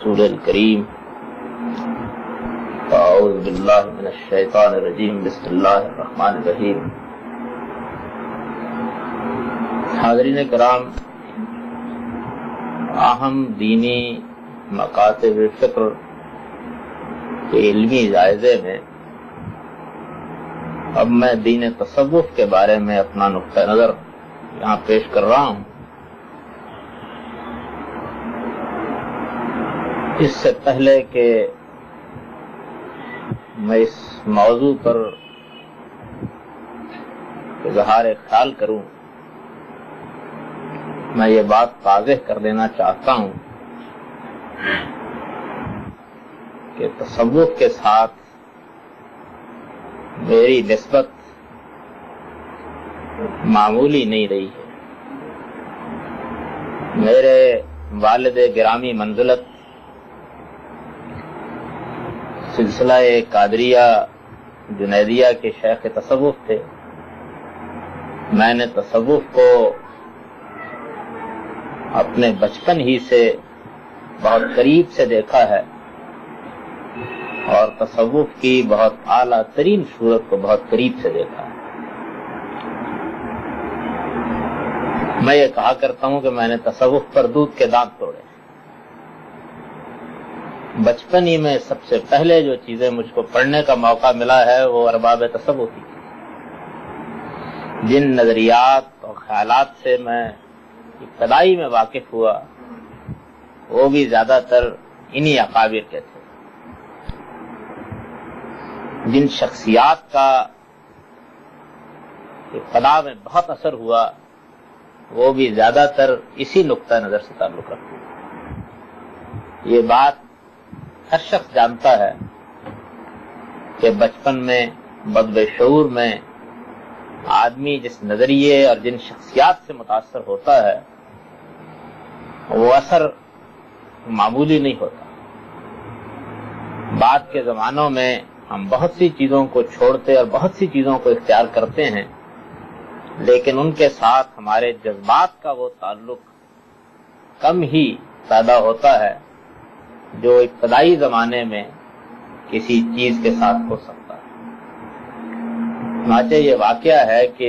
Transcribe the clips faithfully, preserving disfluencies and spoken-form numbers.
رسول الکریم اعوذ باللہ من الشیطان الرجیم بسم اللہ الرحمن الرحیم۔ حاضرین کرام، اہم دینی مکاتب فکر کے علمی جائزے میں اب میں دین تصوف کے بارے میں اپنا نقطہ نظر یہاں پیش کر رہا ہوں۔ اس سے پہلے کہ میں اس موضوع پر اظہار خیال کروں، میں یہ بات واضح کر دینا چاہتا ہوں کہ تصوف کے ساتھ میری نسبت معمولی نہیں رہی ہے۔ میرے والد گرامی منزلت سلسلہ قادریہ جنیدیہ کے شیخ تصوف تھے۔ میں نے تصوف کو اپنے بچپن ہی سے بہت قریب سے دیکھا ہے اور تصوف کی بہت اعلیٰ ترین صورت کو بہت قریب سے دیکھا ہے۔ میں یہ کہا کرتا ہوں کہ میں نے تصوف پر دودھ کے دانت توڑے۔ بچپن ہی میں سب سے پہلے جو چیزیں مجھ کو پڑھنے کا موقع ملا ہے وہ ارباب تصوف کی، جن نظریات اور خیالات سے میں ابتدائی میں واقف ہوا وہ بھی زیادہ تر انہی اکابر کے تھے۔ جن شخصیات کا ابتدا میں بہت اثر ہوا وہ بھی زیادہ تر اسی نقطہ نظر سے تعلق رکھتے ہیں۔ یہ بات ہر شخص جانتا ہے کہ بچپن میں بدو شعور میں آدمی جس نظریے اور جن شخصیات سے متاثر ہوتا ہے وہ اثر معمولی نہیں ہوتا۔ بعد کے زمانوں میں ہم بہت سی چیزوں کو چھوڑتے اور بہت سی چیزوں کو اختیار کرتے ہیں، لیکن ان کے ساتھ ہمارے جذبات کا وہ تعلق کم ہی پیدا ہوتا ہے جو ابتدائی زمانے میں کسی چیز کے ساتھ ہو سکتا ہے۔ چنانچہ یہ واقعہ ہے کہ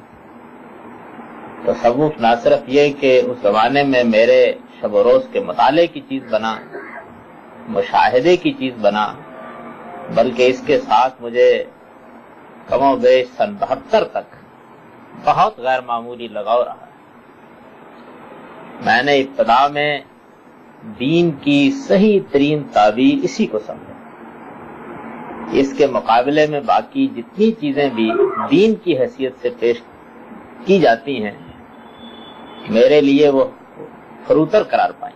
تصوف نہ صرف یہ کہ اس زمانے میں میرے شب و روز کے مطالعے کی چیز بنا، مشاہدے کی چیز بنا، بلکہ اس کے ساتھ مجھے کم و بیش سن بہتر تک بہت غیر معمولی لگاؤ رہا ہے۔ میں نے ابتدا میں دین کی صحیح ترین تعبیر اسی کو سمجھا۔ اس کے مقابلے میں باقی جتنی چیزیں بھی دین کی حیثیت سے پیش کی جاتی ہیں میرے لیے وہ فروتر قرار پائیں۔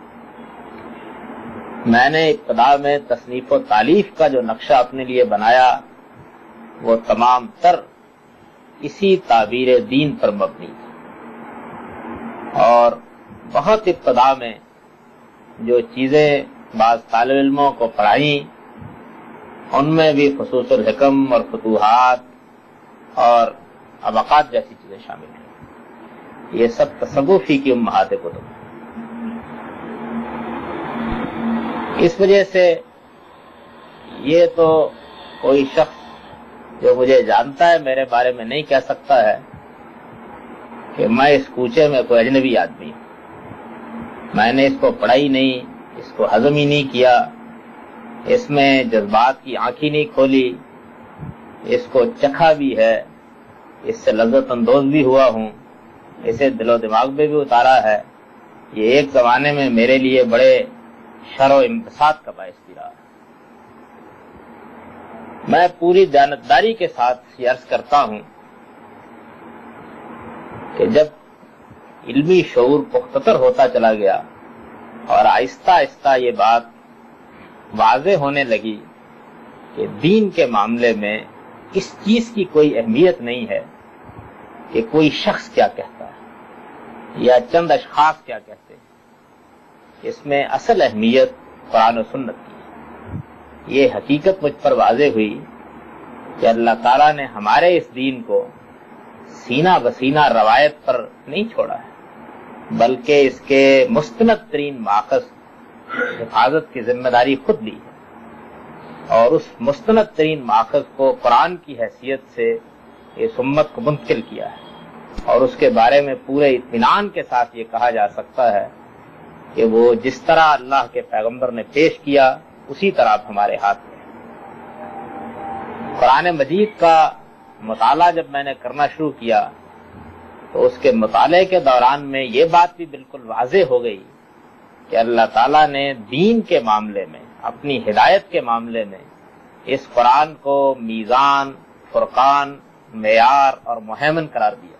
میں نے ابتدا میں تصنیف و تالیف کا جو نقشہ اپنے لیے بنایا وہ تمام تر اسی تعبیر دین پر مبنی تھا، اور بہت ابتدا میں جو چیزیں بعض طالب علموں کو پڑھائیں ان میں بھی خصوص الحکم اور فتوحات اور ابقات جیسی چیزیں شامل ہیں۔ یہ سب تصوفی کی امہات کتب ہیں۔ اس وجہ سے یہ تو کوئی شخص جو مجھے جانتا ہے میرے بارے میں نہیں کہہ سکتا ہے کہ میں اس کوچے میں کوئی اجنبی آدمی ہوں۔ میں نے اس کو پڑھا ہی نہیں، اس کو ہضم ہی نہیں کیا، اس میں جذبات کی آنکھیں نہیں کھولی، اس کو چکھا بھی ہے، اس سے لذت اندوز بھی ہوا ہوں، اسے دل و دماغ میں بھی اتارا ہے۔ یہ ایک زمانے میں میرے لیے بڑے شر و انبساط کا باعث بھی رہا ہے۔ میں پوری دیانتداری کے ساتھ یہ عرض کرتا ہوں کہ جب علمی شعور پختہ ہوتا چلا گیا اور آہستہ آہستہ یہ بات واضح ہونے لگی کہ دین کے معاملے میں اس چیز کی کوئی اہمیت نہیں ہے کہ کوئی شخص کیا کہتا ہے یا چند اشخاص کیا کہتے ہیں، اس میں اصل اہمیت قرآن و سنت کی ہے۔ یہ حقیقت مجھ پر واضح ہوئی کہ اللہ تعالیٰ نے ہمارے اس دین کو سینہ بسینہ روایت پر نہیں چھوڑا ہے، بلکہ اس کے مستند ترین ماخذ حفاظت کی ذمہ داری خود لی ہے اور اس مستند ترین ماخذ کو قرآن کی حیثیت سے اس امت کو منتقل کیا ہے اور اس کے بارے میں پورے اطمینان کے ساتھ یہ کہا جا سکتا ہے کہ وہ جس طرح اللہ کے پیغمبر نے پیش کیا اسی طرح اب ہمارے ہاتھ میں ہے۔ قرآن مجید کا مطالعہ جب میں نے کرنا شروع کیا تو اس کے مطالعے کے دوران میں یہ بات بھی بالکل واضح ہو گئی کہ اللہ تعالیٰ نے دین کے معاملے میں، اپنی ہدایت کے معاملے میں اس قرآن کو میزان، فرقان، معیار اور مہیمن قرار دیا۔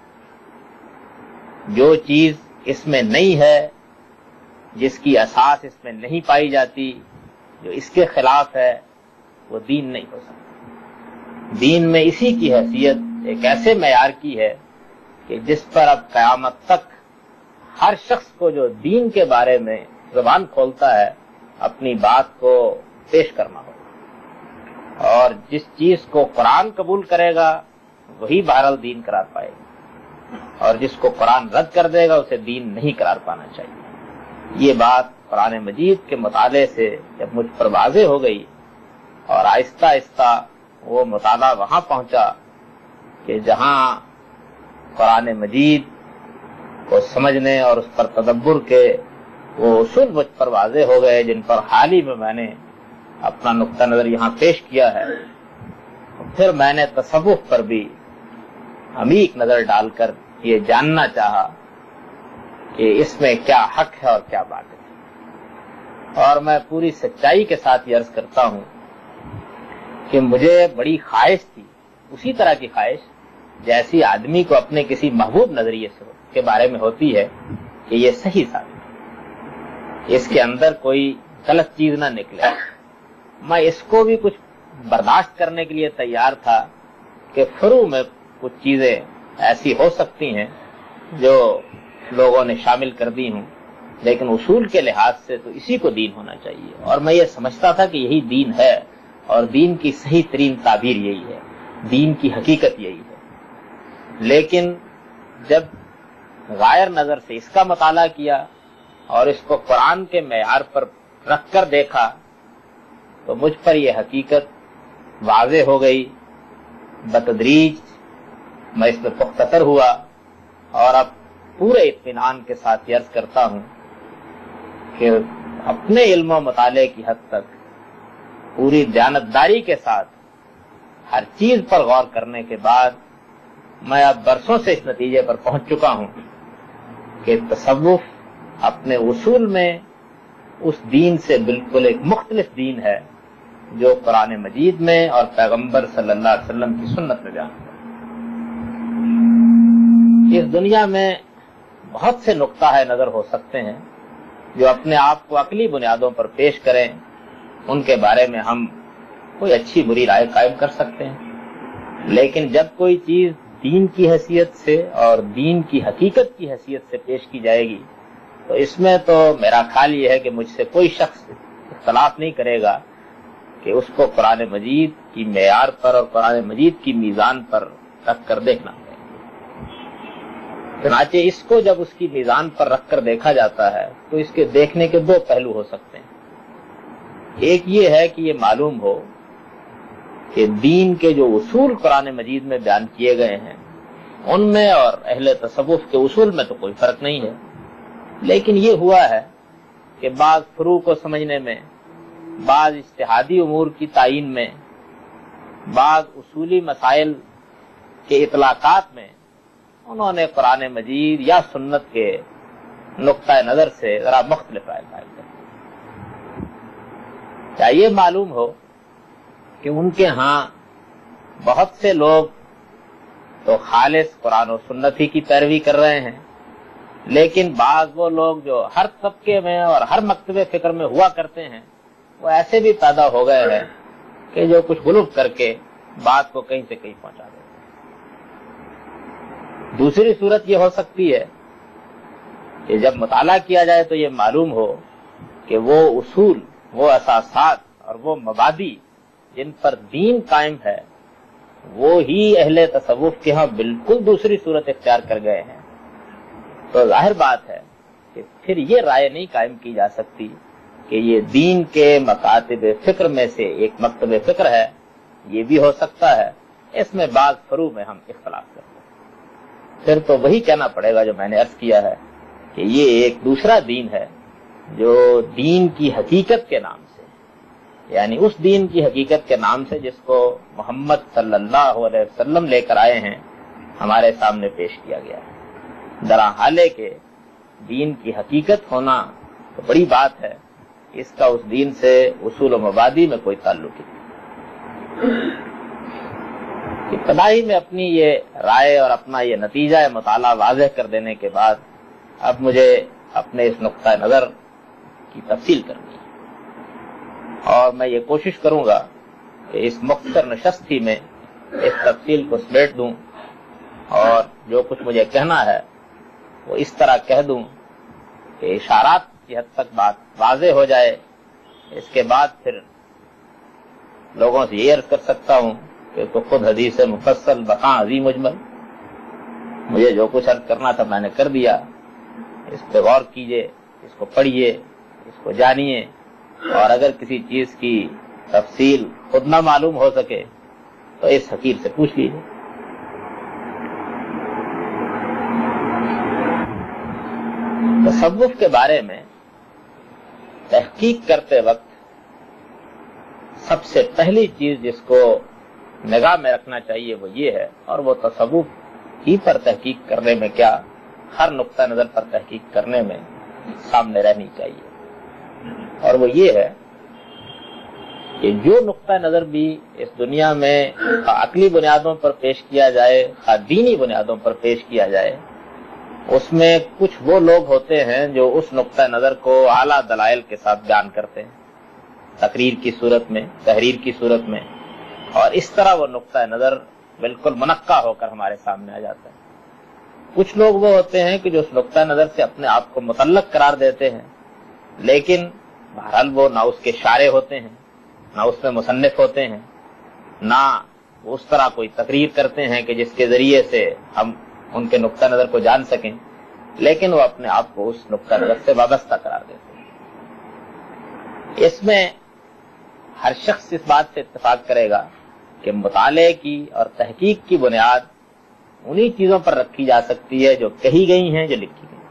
جو چیز اس میں نہیں ہے، جس کی اساس اس میں نہیں پائی جاتی، جو اس کے خلاف ہے، وہ دین نہیں ہو سکتا۔ دین میں اسی کی حیثیت ایک ایسے معیار کی ہے کہ جس پر اب قیامت تک ہر شخص کو جو دین کے بارے میں زبان کھولتا ہے اپنی بات کو پیش کرنا ہوگا، اور جس چیز کو قرآن قبول کرے گا وہی بہرحال دین قرار پائے گا، اور جس کو قرآن رد کر دے گا اسے دین نہیں قرار پانا چاہیے۔ یہ بات قرآن مجید کے مطالعے سے جب مجھ پر واضح ہو گئی اور آہستہ آہستہ وہ مطالعہ وہاں پہنچا کہ جہاں قرآن مجید کو سمجھنے اور اس پر تدبر کے وہ اصول مجھ پر واضح ہو گئے جن پر حال ہی میں میں نے اپنا نقطہ نظر یہاں پیش کیا ہے، پھر میں نے تصوف پر بھی عمیق نظر ڈال کر یہ جاننا چاہا کہ اس میں کیا حق ہے اور کیا باطل ہے۔ اور میں پوری سچائی کے ساتھ یہ عرض کرتا ہوں کہ مجھے بڑی خواہش تھی، اسی طرح کی خواہش جیسی آدمی کو اپنے کسی محبوب نظریے سے کے بارے میں ہوتی ہے کہ یہ صحیح ثابت ہے، اس کے اندر کوئی غلط چیز نہ نکلے۔ میں اس کو بھی کچھ برداشت کرنے کے لیے تیار تھا کہ فروع میں کچھ چیزیں ایسی ہو سکتی ہیں جو لوگوں نے شامل کر دی ہوں، لیکن اصول کے لحاظ سے تو اسی کو دین ہونا چاہیے، اور میں یہ سمجھتا تھا کہ یہی دین ہے اور دین کی صحیح ترین تعبیر یہی ہے، دین کی حقیقت یہی ہے۔ لیکن جب غائر نظر سے اس کا مطالعہ کیا اور اس کو قرآن کے معیار پر رکھ کر دیکھا تو مجھ پر یہ حقیقت واضح ہو گئی۔ بتدریج میں اس میں پختہ ہوا اور اب پورے اطمینان کے ساتھ عرض کرتا ہوں کہ اپنے علم و مطالعے کی حد تک پوری دیانتداری کے ساتھ ہر چیز پر غور کرنے کے بعد میں اب برسوں سے اس نتیجے پر پہنچ چکا ہوں کہ تصوف اپنے اصول میں اس دین سے بالکل ایک مختلف دین ہے جو قرآن مجید میں اور پیغمبر صلی اللہ علیہ وسلم کی سنت میں بیان ہے۔ اس دنیا میں بہت سے نقطہ ہے نظر ہو سکتے ہیں جو اپنے آپ کو عقلی بنیادوں پر پیش کریں، ان کے بارے میں ہم کوئی اچھی بری رائے قائم کر سکتے ہیں، لیکن جب کوئی چیز دین کی حیثیت سے اور دین کی حقیقت کی حیثیت سے پیش کی جائے گی تو اس میں تو میرا خیال یہ ہے کہ مجھ سے کوئی شخص اختلاف نہیں کرے گا کہ اس کو قرآن مجید کی معیار پر اور قرآن مجید کی میزان پر رکھ کر دیکھنا ہے۔ چنانچہ اس کو جب اس کی میزان پر رکھ کر دیکھا جاتا ہے تو اس کے دیکھنے کے دو پہلو ہو سکتے ہیں۔ ایک یہ ہے کہ یہ معلوم ہو کہ دین کے جو اصول قرآن مجید میں بیان کیے گئے ہیں ان میں اور اہل تصوف کے اصول میں تو کوئی فرق نہیں ہے، لیکن یہ ہوا ہے کہ بعض فروع کو سمجھنے میں، بعض اجتہادی امور کی تعین میں، بعض اصولی مسائل کے اطلاقات میں انہوں نے قرآن مجید یا سنت کے نقطۂ نظر سے ذرا مختلف رائے قائم کی۔ چاہیے معلوم ہو کہ ان کے ہاں بہت سے لوگ تو خالص قرآن و سنت ہی کی پیروی کر رہے ہیں، لیکن بعض وہ لوگ جو ہر طبقے میں اور ہر مکتب فکر میں ہوا کرتے ہیں وہ ایسے بھی پیدا ہو گئے ہیں کہ جو کچھ غلو کر کے بات کو کہیں سے کہیں پہنچا دیتے ہیں۔ دوسری صورت یہ ہو سکتی ہے کہ جب مطالعہ کیا جائے تو یہ معلوم ہو کہ وہ اصول، وہ اساسات اور وہ مبادی جن پر دین قائم ہے وہ ہی اہل تصوف کے ہاں بالکل دوسری صورت اختیار کر گئے ہیں، تو ظاہر بات ہے کہ پھر یہ رائے نہیں قائم کی جا سکتی کہ یہ دین کے مکاتب فکر میں سے ایک مکتب فکر ہے، یہ بھی ہو سکتا ہے، اس میں بعض فروع میں ہم اختلاف کرتے ہیں، پھر تو وہی کہنا پڑے گا جو میں نے عرض کیا ہے کہ یہ ایک دوسرا دین ہے جو دین کی حقیقت کے نام سے، یعنی اس دین کی حقیقت کے نام سے جس کو محمد صلی اللہ علیہ وسلم لے کر آئے ہیں، ہمارے سامنے پیش کیا گیا ہے۔ درحالے کے دین کی حقیقت ہونا تو بڑی بات ہے، اس کا اس دین سے اصول و مبادی میں کوئی تعلق نہیں۔ ابتدائی میں اپنی یہ رائے اور اپنا یہ نتیجہ مطالعہ واضح کر دینے کے بعد اب مجھے اپنے اس نقطہ نظر کی تفصیل کرنی ہے، اور میں یہ کوشش کروں گا کہ اس مختصر نشست ہی میں اس تفصیل کو سمیٹ دوں اور جو کچھ مجھے کہنا ہے وہ اس طرح کہہ دوں کہ اشارات کی حد تک بات واضح ہو جائے۔ اس کے بعد پھر لوگوں سے یہ عرض کر سکتا ہوں کہ تو خود حدیث مفصل بخاں عظیم مجمل، مجھے جو کچھ عرض کرنا تھا میں نے کر دیا، اس پہ غور کیجئے، اس کو پڑھیے، اس کو جانیے، اور اگر کسی چیز کی تفصیل خود نہ معلوم ہو سکے تو اس حقیر سے پوچھ لیجیے۔ تصوف کے بارے میں تحقیق کرتے وقت سب سے پہلی چیز جس کو نگاہ میں رکھنا چاہیے وہ یہ ہے، اور وہ تصوف ہی پر تحقیق کرنے میں کیا ہر نقطہ نظر پر تحقیق کرنے میں سامنے رہنی چاہیے، اور وہ یہ ہے کہ جو نقطہ نظر بھی اس دنیا میں عقلی بنیادوں پر پیش کیا جائے، دینی بنیادوں پر پیش کیا جائے، اس میں کچھ وہ لوگ ہوتے ہیں جو اس نقطہ نظر کو اعلیٰ دلائل کے ساتھ بیان کرتے ہیں، تقریر کی صورت میں، تحریر کی صورت میں، اور اس طرح وہ نقطہ نظر بالکل منقع ہو کر ہمارے سامنے آ جاتا ہے۔ کچھ لوگ وہ ہوتے ہیں کہ جو اس نقطہ نظر سے اپنے آپ کو متعلق قرار دیتے ہیں، لیکن بہرحال وہ نہ اس کے شارح ہوتے ہیں، نہ اس میں مصنف ہوتے ہیں، نہ وہ اس طرح کوئی تقریر کرتے ہیں کہ جس کے ذریعے سے ہم ان کے نقطہ نظر کو جان سکیں، لیکن وہ اپنے آپ کو اس نقطہ نظر سے وابستہ قرار دیتے ہیں۔ اس میں ہر شخص اس بات سے اتفاق کرے گا کہ مطالعے کی اور تحقیق کی بنیاد انہی چیزوں پر رکھی جا سکتی ہے جو کہی گئی ہیں، جو لکھی گئی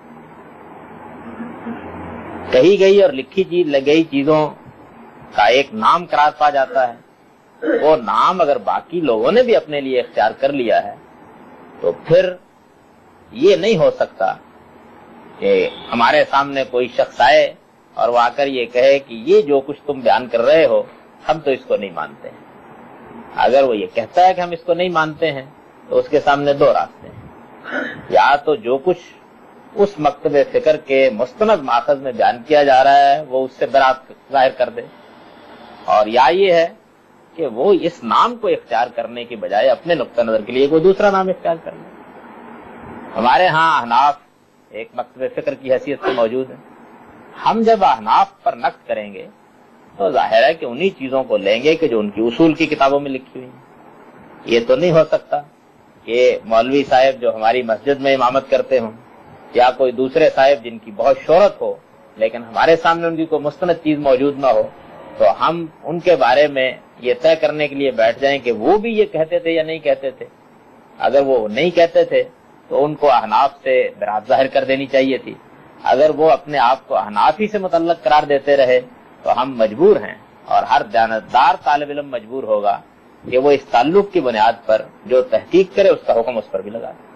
کہی گئی اور لکھی گئی چیزوں کا ایک نام قرار پا جاتا ہے۔ وہ نام اگر باقی لوگوں نے بھی اپنے لیے اختیار کر لیا ہے تو پھر یہ نہیں ہو سکتا کہ ہمارے سامنے کوئی شخص آئے اور وہ آ کر یہ کہے کہ یہ جو کچھ تم بیان کر رہے ہو ہم تو اس کو نہیں مانتے ہیں۔ اگر وہ یہ کہتا ہے کہ ہم اس کو نہیں مانتے ہیں تو اس کے سامنے دو راستے ہیں، یا تو جو کچھ اس مکتب فکر کے مستند ماخذ میں بیان کیا جا رہا ہے وہ اس سے برات ظاہر کر دے، اور یا یہ ہے کہ وہ اس نام کو اختیار کرنے کی بجائے اپنے نقطہ نظر کے لیے کوئی دوسرا نام اختیار کر لے۔ ہمارے ہاں احناف ایک مکتب فکر کی حیثیت سے موجود ہے، ہم جب احناف پر نقد کریں گے تو ظاہر ہے کہ انہی چیزوں کو لیں گے کہ جو ان کی اصول کی کتابوں میں لکھی ہوئی ہیں۔ یہ تو نہیں ہو سکتا کہ مولوی صاحب جو ہماری مسجد میں امامت کرتے ہوں یا کوئی دوسرے صاحب جن کی بہت شہرت ہو لیکن ہمارے سامنے ان کی کوئی مستند چیز موجود نہ ہو تو ہم ان کے بارے میں یہ طے کرنے کے لیے بیٹھ جائیں کہ وہ بھی یہ کہتے تھے یا نہیں کہتے تھے۔ اگر وہ نہیں کہتے تھے تو ان کو احناف سے برات ظاہر کر دینی چاہیے تھی، اگر وہ اپنے آپ کو احناف ہی سے متعلق قرار دیتے رہے تو ہم مجبور ہیں، اور ہر دیانتدار طالب علم مجبور ہوگا کہ وہ اس تعلق کی بنیاد پر جو تحقیق کرے اس کا حکم اس پر بھی لگا دے۔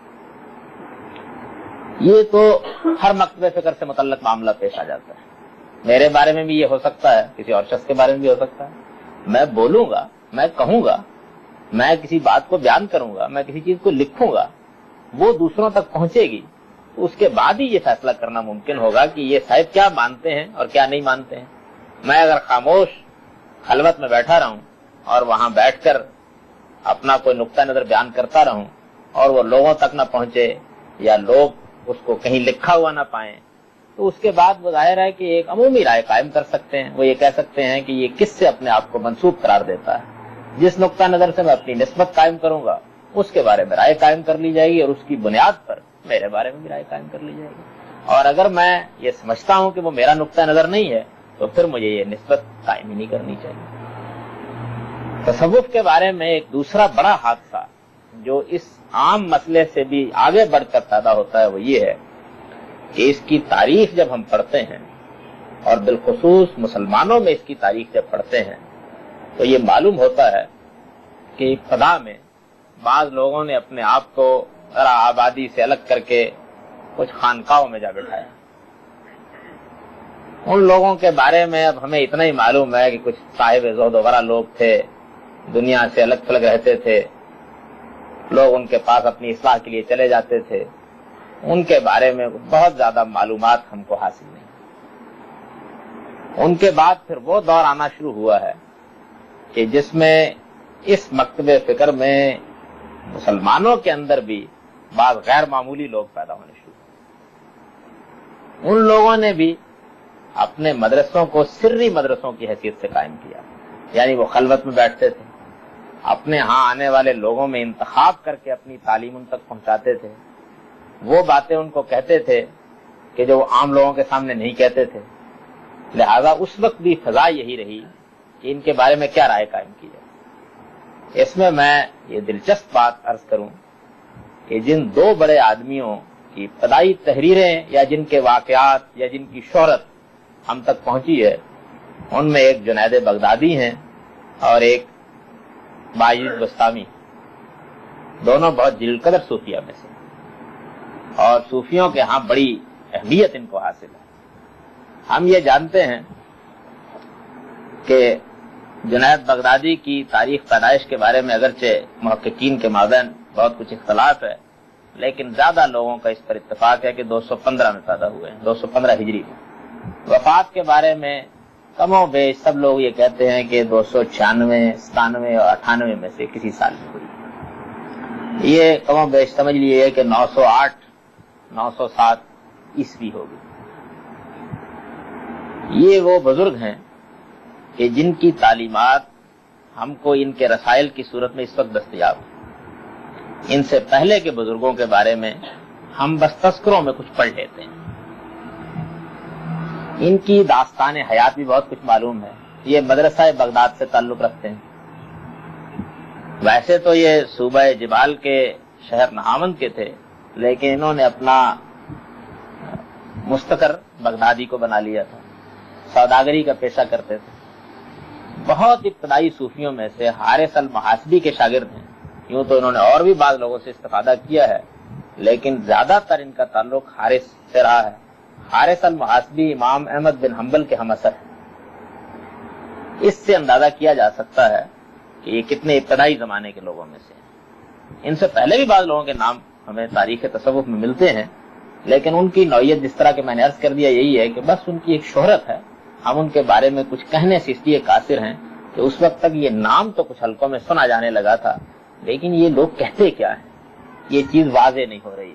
یہ تو ہر مکتب فکر سے متعلق معاملہ پیش آ جاتا ہے۔ میرے بارے میں بھی یہ ہو سکتا ہے، کسی اور شخص کے بارے میں بھی ہو سکتا ہے۔ میں بولوں گا، میں کہوں گا، میں کسی بات کو بیان کروں گا، میں کسی چیز کو لکھوں گا، وہ دوسروں تک پہنچے گی تو اس کے بعد ہی یہ فیصلہ کرنا ممکن ہوگا کہ یہ صاحب کیا مانتے ہیں اور کیا نہیں مانتے ہیں۔ میں اگر خاموش خلوت میں بیٹھا رہوں اور وہاں بیٹھ کر اپنا کوئی نقطہ نظر بیان کرتا رہوں اور وہ لوگوں تک نہ پہنچے یا لوگ اس کو کہیں لکھا ہوا نہ پائیں تو اس کے بعد وہ ظاہر ہے کہ ایک عمومی رائے قائم کر سکتے ہیں۔ وہ یہ کہہ سکتے ہیں کہ یہ کس سے اپنے آپ کو منسوب قرار دیتا ہے۔ جس نقطہ نظر سے میں اپنی نسبت قائم کروں گا اس کے بارے میں رائے قائم کر لی جائے گی، اور اس کی بنیاد پر میرے بارے میں بھی رائے قائم کر لی جائے گی۔ اور اگر میں یہ سمجھتا ہوں کہ وہ میرا نقطہ نظر نہیں ہے تو तो फिर मुझे ये निस्बत कायम ही नहीं करनी चाहिए। तसव्वुफ के बारे में एक दूसरा बड़ा हादसा जो इस आम मसले से भी आगे बढ़कर पैदा होता है वो ये है कि इसकी तारीख जब हम पढ़ते हैं और बिलखुसूस मुसलमानों में इसकी तारीख जब पढ़ते हैं तो ये मालूम होता है कि इब्तिदा में बाज लोगों ने अपने आप को जरा आबादी से अलग करके कुछ खानकाहों में जा बैठाया। उन लोगों के बारे में अब हमें इतना ही मालूम है कि कुछ साहिब ज़ोहद वगैरह लोग थे, दुनिया से अलग थलग रहते थे, लोग उनके पास अपनी इस्लाह के लिए चले जाते थे। उनके बारे में बहुत ज्यादा मालूमात हमको हासिल नहीं। उनके बाद फिर वो दौर आना शुरू हुआ है कि जिसमें इस मकतबे फिक्र में मुसलमानों के अंदर भी बाद गैर मामूली लोग पैदा होने शुरू हुए। उन लोगों ने भी अपने मदरसों को सिर्री मदरसों की हैसियत से कायम किया, यानी वो खलवत में बैठते थे, अपने यहाँ आने वाले लोगों में इंतखाब करके अपनी तालीम उन तक पहुंचाते थे, वो बातें उनको कहते थे कि जो आम लोगों के सामने नहीं कहते थे। लिहाजा उस वक्त भी फजा यही रही कि इनके बारे में क्या राय कायम की जाए। इसमें मैं ये दिलचस्प बात अर्ज करूं कि जिन दो बड़े आदमियों की इब्तदाई तहरीरें या जिनके वाकयात या जिनकी शोहरत हम तक पहुंची है, उनमें एक जुनैद बगदादी हैं और एक बायजीद बस्तामी। दोनों बहुत जिलकदर सूफिया में से, और सूफियों के यहाँ बड़ी अहमियत इनको हासिल है। हम ये जानते हैं कि जुनैद बगदादी की तारीख पैदाइश के बारे में अगरचे मुहक्किकीन के माबैन बहुत कुछ इख्तलाफ है, लेकिन ज्यादा लोगों का इस पर इत्तेफाक है कि दो सौ पंद्रह में पैदा हुए हैं, दो सौ पंद्रह हिजरी में। वफात के बारे में कमो बेश सब लोग ये कहते हैं कि दो सौ छियानवे सतानवे और अठानवे में से किसी साल में हुई। ये कमो बेश समझ लिए कि नौ सौ आठ नौ सौ सात ईस्वी होगी। ये वो बुजुर्ग हैं कि जिनकी तालीमात हमको इनके रसायल की सूरत में इस वक्त दस्तयाब है। इनसे पहले के बुजुर्गों के बारे में हम बस तस्करों में कुछ पढ़ लेते हैं। इनकी दास्तान हयात भी बहुत कुछ मालूम है। ये मदरसा बगदाद से ताल्लुक रखते हैं। वैसे तो ये सूबा जिबाल के शहर नहावंद के थे, लेकिन इन्होंने अपना मुस्तकर बगदादी को बना लिया था। सौदागरी का पेशा करते थे। बहुत इब्तदाई सूफियों में से हारिस अल महासबी के शागिर्द हैं। यूं तो इन्होंने और भी बाद लोगों से इस्तिफादा किया है, लेकिन ज्यादातर इनका ताल्लुक हारिस से रहा है। हारिस अल महासबी इमाम अहमद बिन हंबल के हमअसर हैं। इससे अंदाजा किया जा सकता है कि ये कितने इब्तदाई जमाने के लोगों में से। इनसे पहले भी बाद लोगों के नाम हमें तारीख तसव्वुफ में मिलते हैं, लेकिन उनकी नौयत जिस तरह के मैंने अर्ज कर दिया यही है कि बस उनकी एक शोहरत है। हम उनके बारे में कुछ कहने से इसलिए कासिर हैं कि उस वक्त तक ये नाम तो कुछ हल्कों में सुना जाने लगा था, लेकिन ये लोग कहते क्या है ये चीज वाज़ेह नहीं हो रही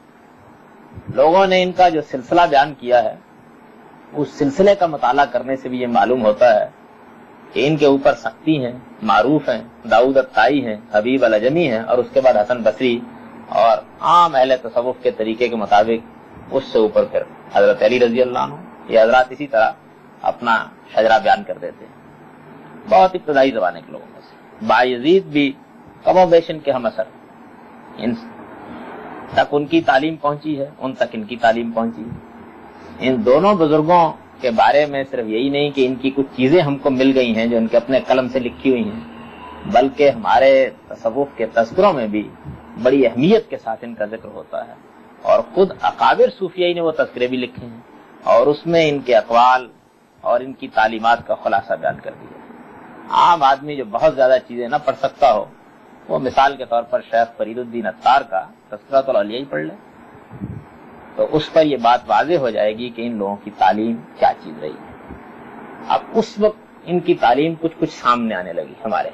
थी। लोगों ने इनका जो सिलसिला बयान किया है, उस सिलसिले का मुताला करने से भी ये मालूम होता है कि इनके ऊपर सख्ती हैं, मारूफ हैं, दाऊद अत्ताई हैं, हबीब अल अजमी हैं, और उसके बाद हसन बसरी और आम अहले तसव्वुफ के तरीके के मुताबिक उससे ऊपर फिर हजरत अली रजी अल्लाह अन्हु। ये हजरात इसी तरह अपना शजरा बयान कर देते हैं। बहुत इब्तदाई ज़माने के लोगों में से बायजीद भी कमोबेश के हम असर, इन तक उनकी तालीम पहुंची है, उन तक इनकी तालीम पहुंची है। इन दोनों बुजुर्गों के बारे में सिर्फ यही नहीं कि इनकी कुछ चीजें हमको मिल गई हैं जो इनके अपने कलम से लिखी हुई हैं, बल्कि हमारे तसव्वुफ के तज़किरों में भी बड़ी अहमियत के साथ इनका जिक्र होता है। और खुद अकाबिर सूफिया ने वो तज़किरे भी लिखे हैं और उसमें इनके अक़वाल और इनकी तालीमात का खुलासा बयान कर दिया। आम आदमी जो बहुत ज्यादा चीजें न पढ़ सकता हो, वो मिसाल के तौर पर शेख फरीदुद्दीन अत्तार का तज़किरातुल औलिया ही पढ़ ले, तो उस पर यह बात वाज़ेह हो जाएगी कि इन लोगों की तालीम क्या चीज रही है। अब उस वक्त इनकी तालीम कुछ कुछ सामने आने लगी, हमारे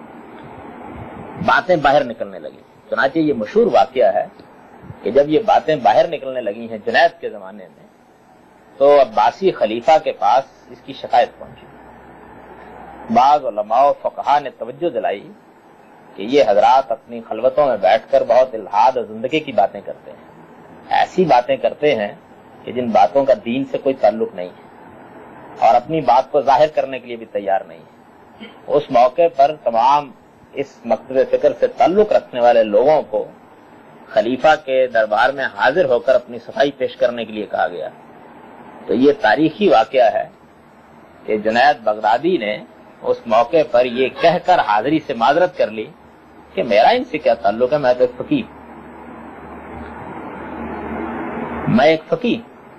बातें बाहर निकलने लगी। चुनांचे ये मशहूर वाकया है कि जब ये बातें बाहर निकलने लगी हैं जुनैद के जमाने में, तो अब्बासी खलीफा के पास इसकी शिकायत पहुंची। बाज़ उलमा फ़क़हा ने तवज्जो दिलाई कि ये हजरात अपनी खलवतों में बैठकर बहुत इल्हाद और जिंदगी की बातें करते हैं, ऐसी बातें करते हैं कि जिन बातों का दीन से कोई ताल्लुक नहीं है। اور اپنی بات کو ظاہر کرنے کے لیے بھی تیار نہیں ہے۔ اس موقع پر تمام اس مکتب فکر سے تعلق رکھنے والے لوگوں کو خلیفہ کے دربار میں حاضر ہو کر اپنی صفائی پیش کرنے کے لیے کہا گیا۔ تو یہ تاریخی واقعہ ہے کہ جنید بغدادی نے اس موقع پر یہ کہہ کر حاضری سے معذرت کر لی کہ میرا ان سے کیا تعلق ہے، میں تو ایک فقیہ میں ایک فقیہ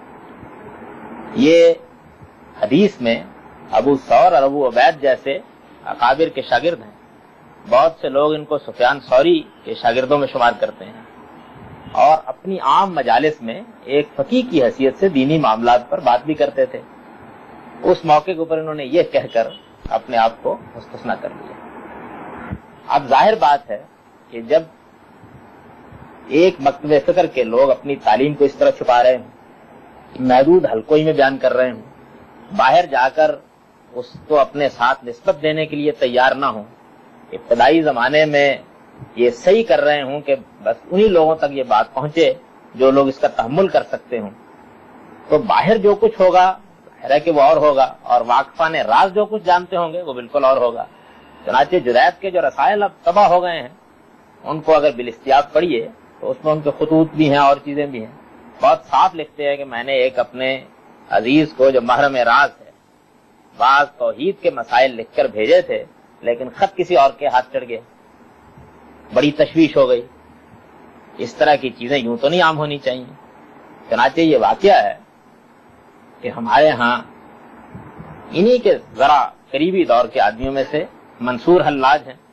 یہ حدیث میں ابو ثور اور ابو عبید جیسے اکابر کے شاگرد ہیں۔ بہت سے لوگ ان کو سفیان ثوری کے شاگردوں میں شمار کرتے ہیں، اور اپنی عام مجالس میں ایک فقیہ کی حیثیت سے دینی معاملات پر بات بھی کرتے تھے۔ اس موقع کے اوپر انہوں نے یہ کہہ کر اپنے آپ کو مستثنا کر لیا۔ اب ظاہر بات ہے کہ جب ایک مکتب فکر کے لوگ اپنی تعلیم کو اس طرح چھپا رہے ہیں، محدود حلقوں میں بیان کر رہے ہیں، باہر جا کر اس کو اپنے ساتھ نسبت دینے کے لیے تیار نہ ہوں، ابتدائی زمانے میں یہ صحیح کر رہے ہوں کہ بس انہی لوگوں تک یہ بات پہنچے جو لوگ اس کا تحمل کر سکتے ہوں، تو باہر جو کچھ ہوگا ہے کہ وہ اور ہوگا، اور واقفان راز جو کچھ جانتے ہوں گے وہ بالکل اور ہوگا۔ چنانچہ جدید کے جو رسائل اب تباہ ہو گئے ہیں، ان کو اگر بالاستیاب پڑھیے تو اس میں ان کے خطوط بھی ہیں اور چیزیں بھی ہیں۔ بہت صاف لکھتے ہیں کہ میں نے ایک اپنے عزیز کو جو محرم راز ہے بعض توحید کے مسائل لکھ کر بھیجے تھے، لیکن خط کسی اور کے ہاتھ چڑھ گئے، بڑی تشویش ہو گئی۔ اس طرح کی چیزیں یوں تو نہیں عام ہونی چاہیے۔ چنانچہ یہ واقعہ ہے کہ ہمارے ہاں انہی کے ذرا قریبی دور کے آدمیوں میں سے منصور حلاج ہیں۔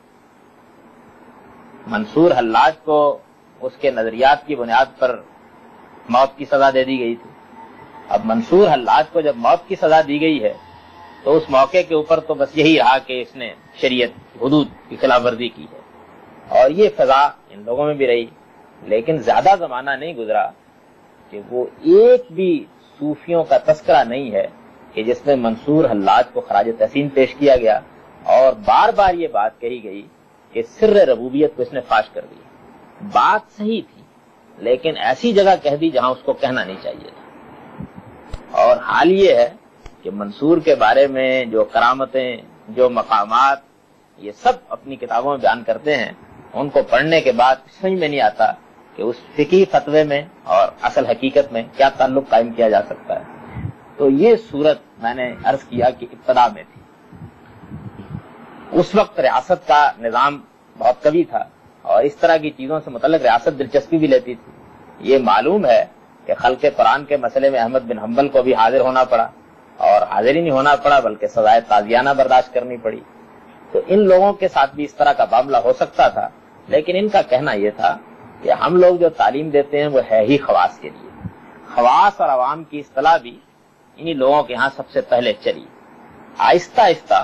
منصور حلاج کو اس کے نظریات کی بنیاد پر موت کی سزا دے دی گئی تھی۔ اب منصور حلاج کو جب موت کی سزا دی گئی ہے تو اس موقع کے اوپر تو بس یہی رہا کہ اس نے شریعت حدود کی خلاف ورزی کی ہے، اور یہ فضا ان لوگوں میں بھی رہی۔ لیکن زیادہ زمانہ نہیں گزرا کہ وہ ایک بھی صوفیوں کا تذکرہ نہیں ہے کہ جس میں منصور حلاج کو خراج تحسین پیش کیا گیا، اور بار بار یہ بات کہی گئی کہ سر ربوبیت کو اس نے فاش کر دی۔ بات صحیح تھی، لیکن ایسی جگہ کہہ دی جہاں اس کو کہنا نہیں چاہیے تھا۔ اور حال یہ ہے کہ منصور کے بارے میں جو کرامتیں، جو مقامات یہ سب اپنی کتابوں میں بیان کرتے ہیں، ان کو پڑھنے کے بعد سمجھ میں نہیں آتا کہ اس فقہی فتوے میں اور اصل حقیقت میں کیا تعلق قائم کیا جا سکتا ہے۔ تو یہ صورت میں نے عرض کیا کہ ابتدا میں تھی۔ اس وقت ریاست کا نظام بہت قوی تھا، اور اس طرح کی چیزوں سے متعلق ریاست دلچسپی بھی لیتی تھی۔ یہ معلوم ہے کہ خلق قرآن کے مسئلے میں احمد بن حنبل کو بھی حاضر ہونا پڑا، اور حاضر ہی نہیں ہونا پڑا بلکہ سزائے تازیانہ برداشت کرنی پڑی۔ تو ان لوگوں کے ساتھ بھی اس طرح کا معاملہ ہو سکتا تھا، لیکن ان کا کہنا یہ تھا کہ ہم لوگ جو تعلیم دیتے ہیں وہ ہے ہی خواص کے لیے۔ خواص اور عوام کی اصطلاح بھی انہی لوگوں کے ہاں سب سے پہلے چلی۔ آہستہ آہستہ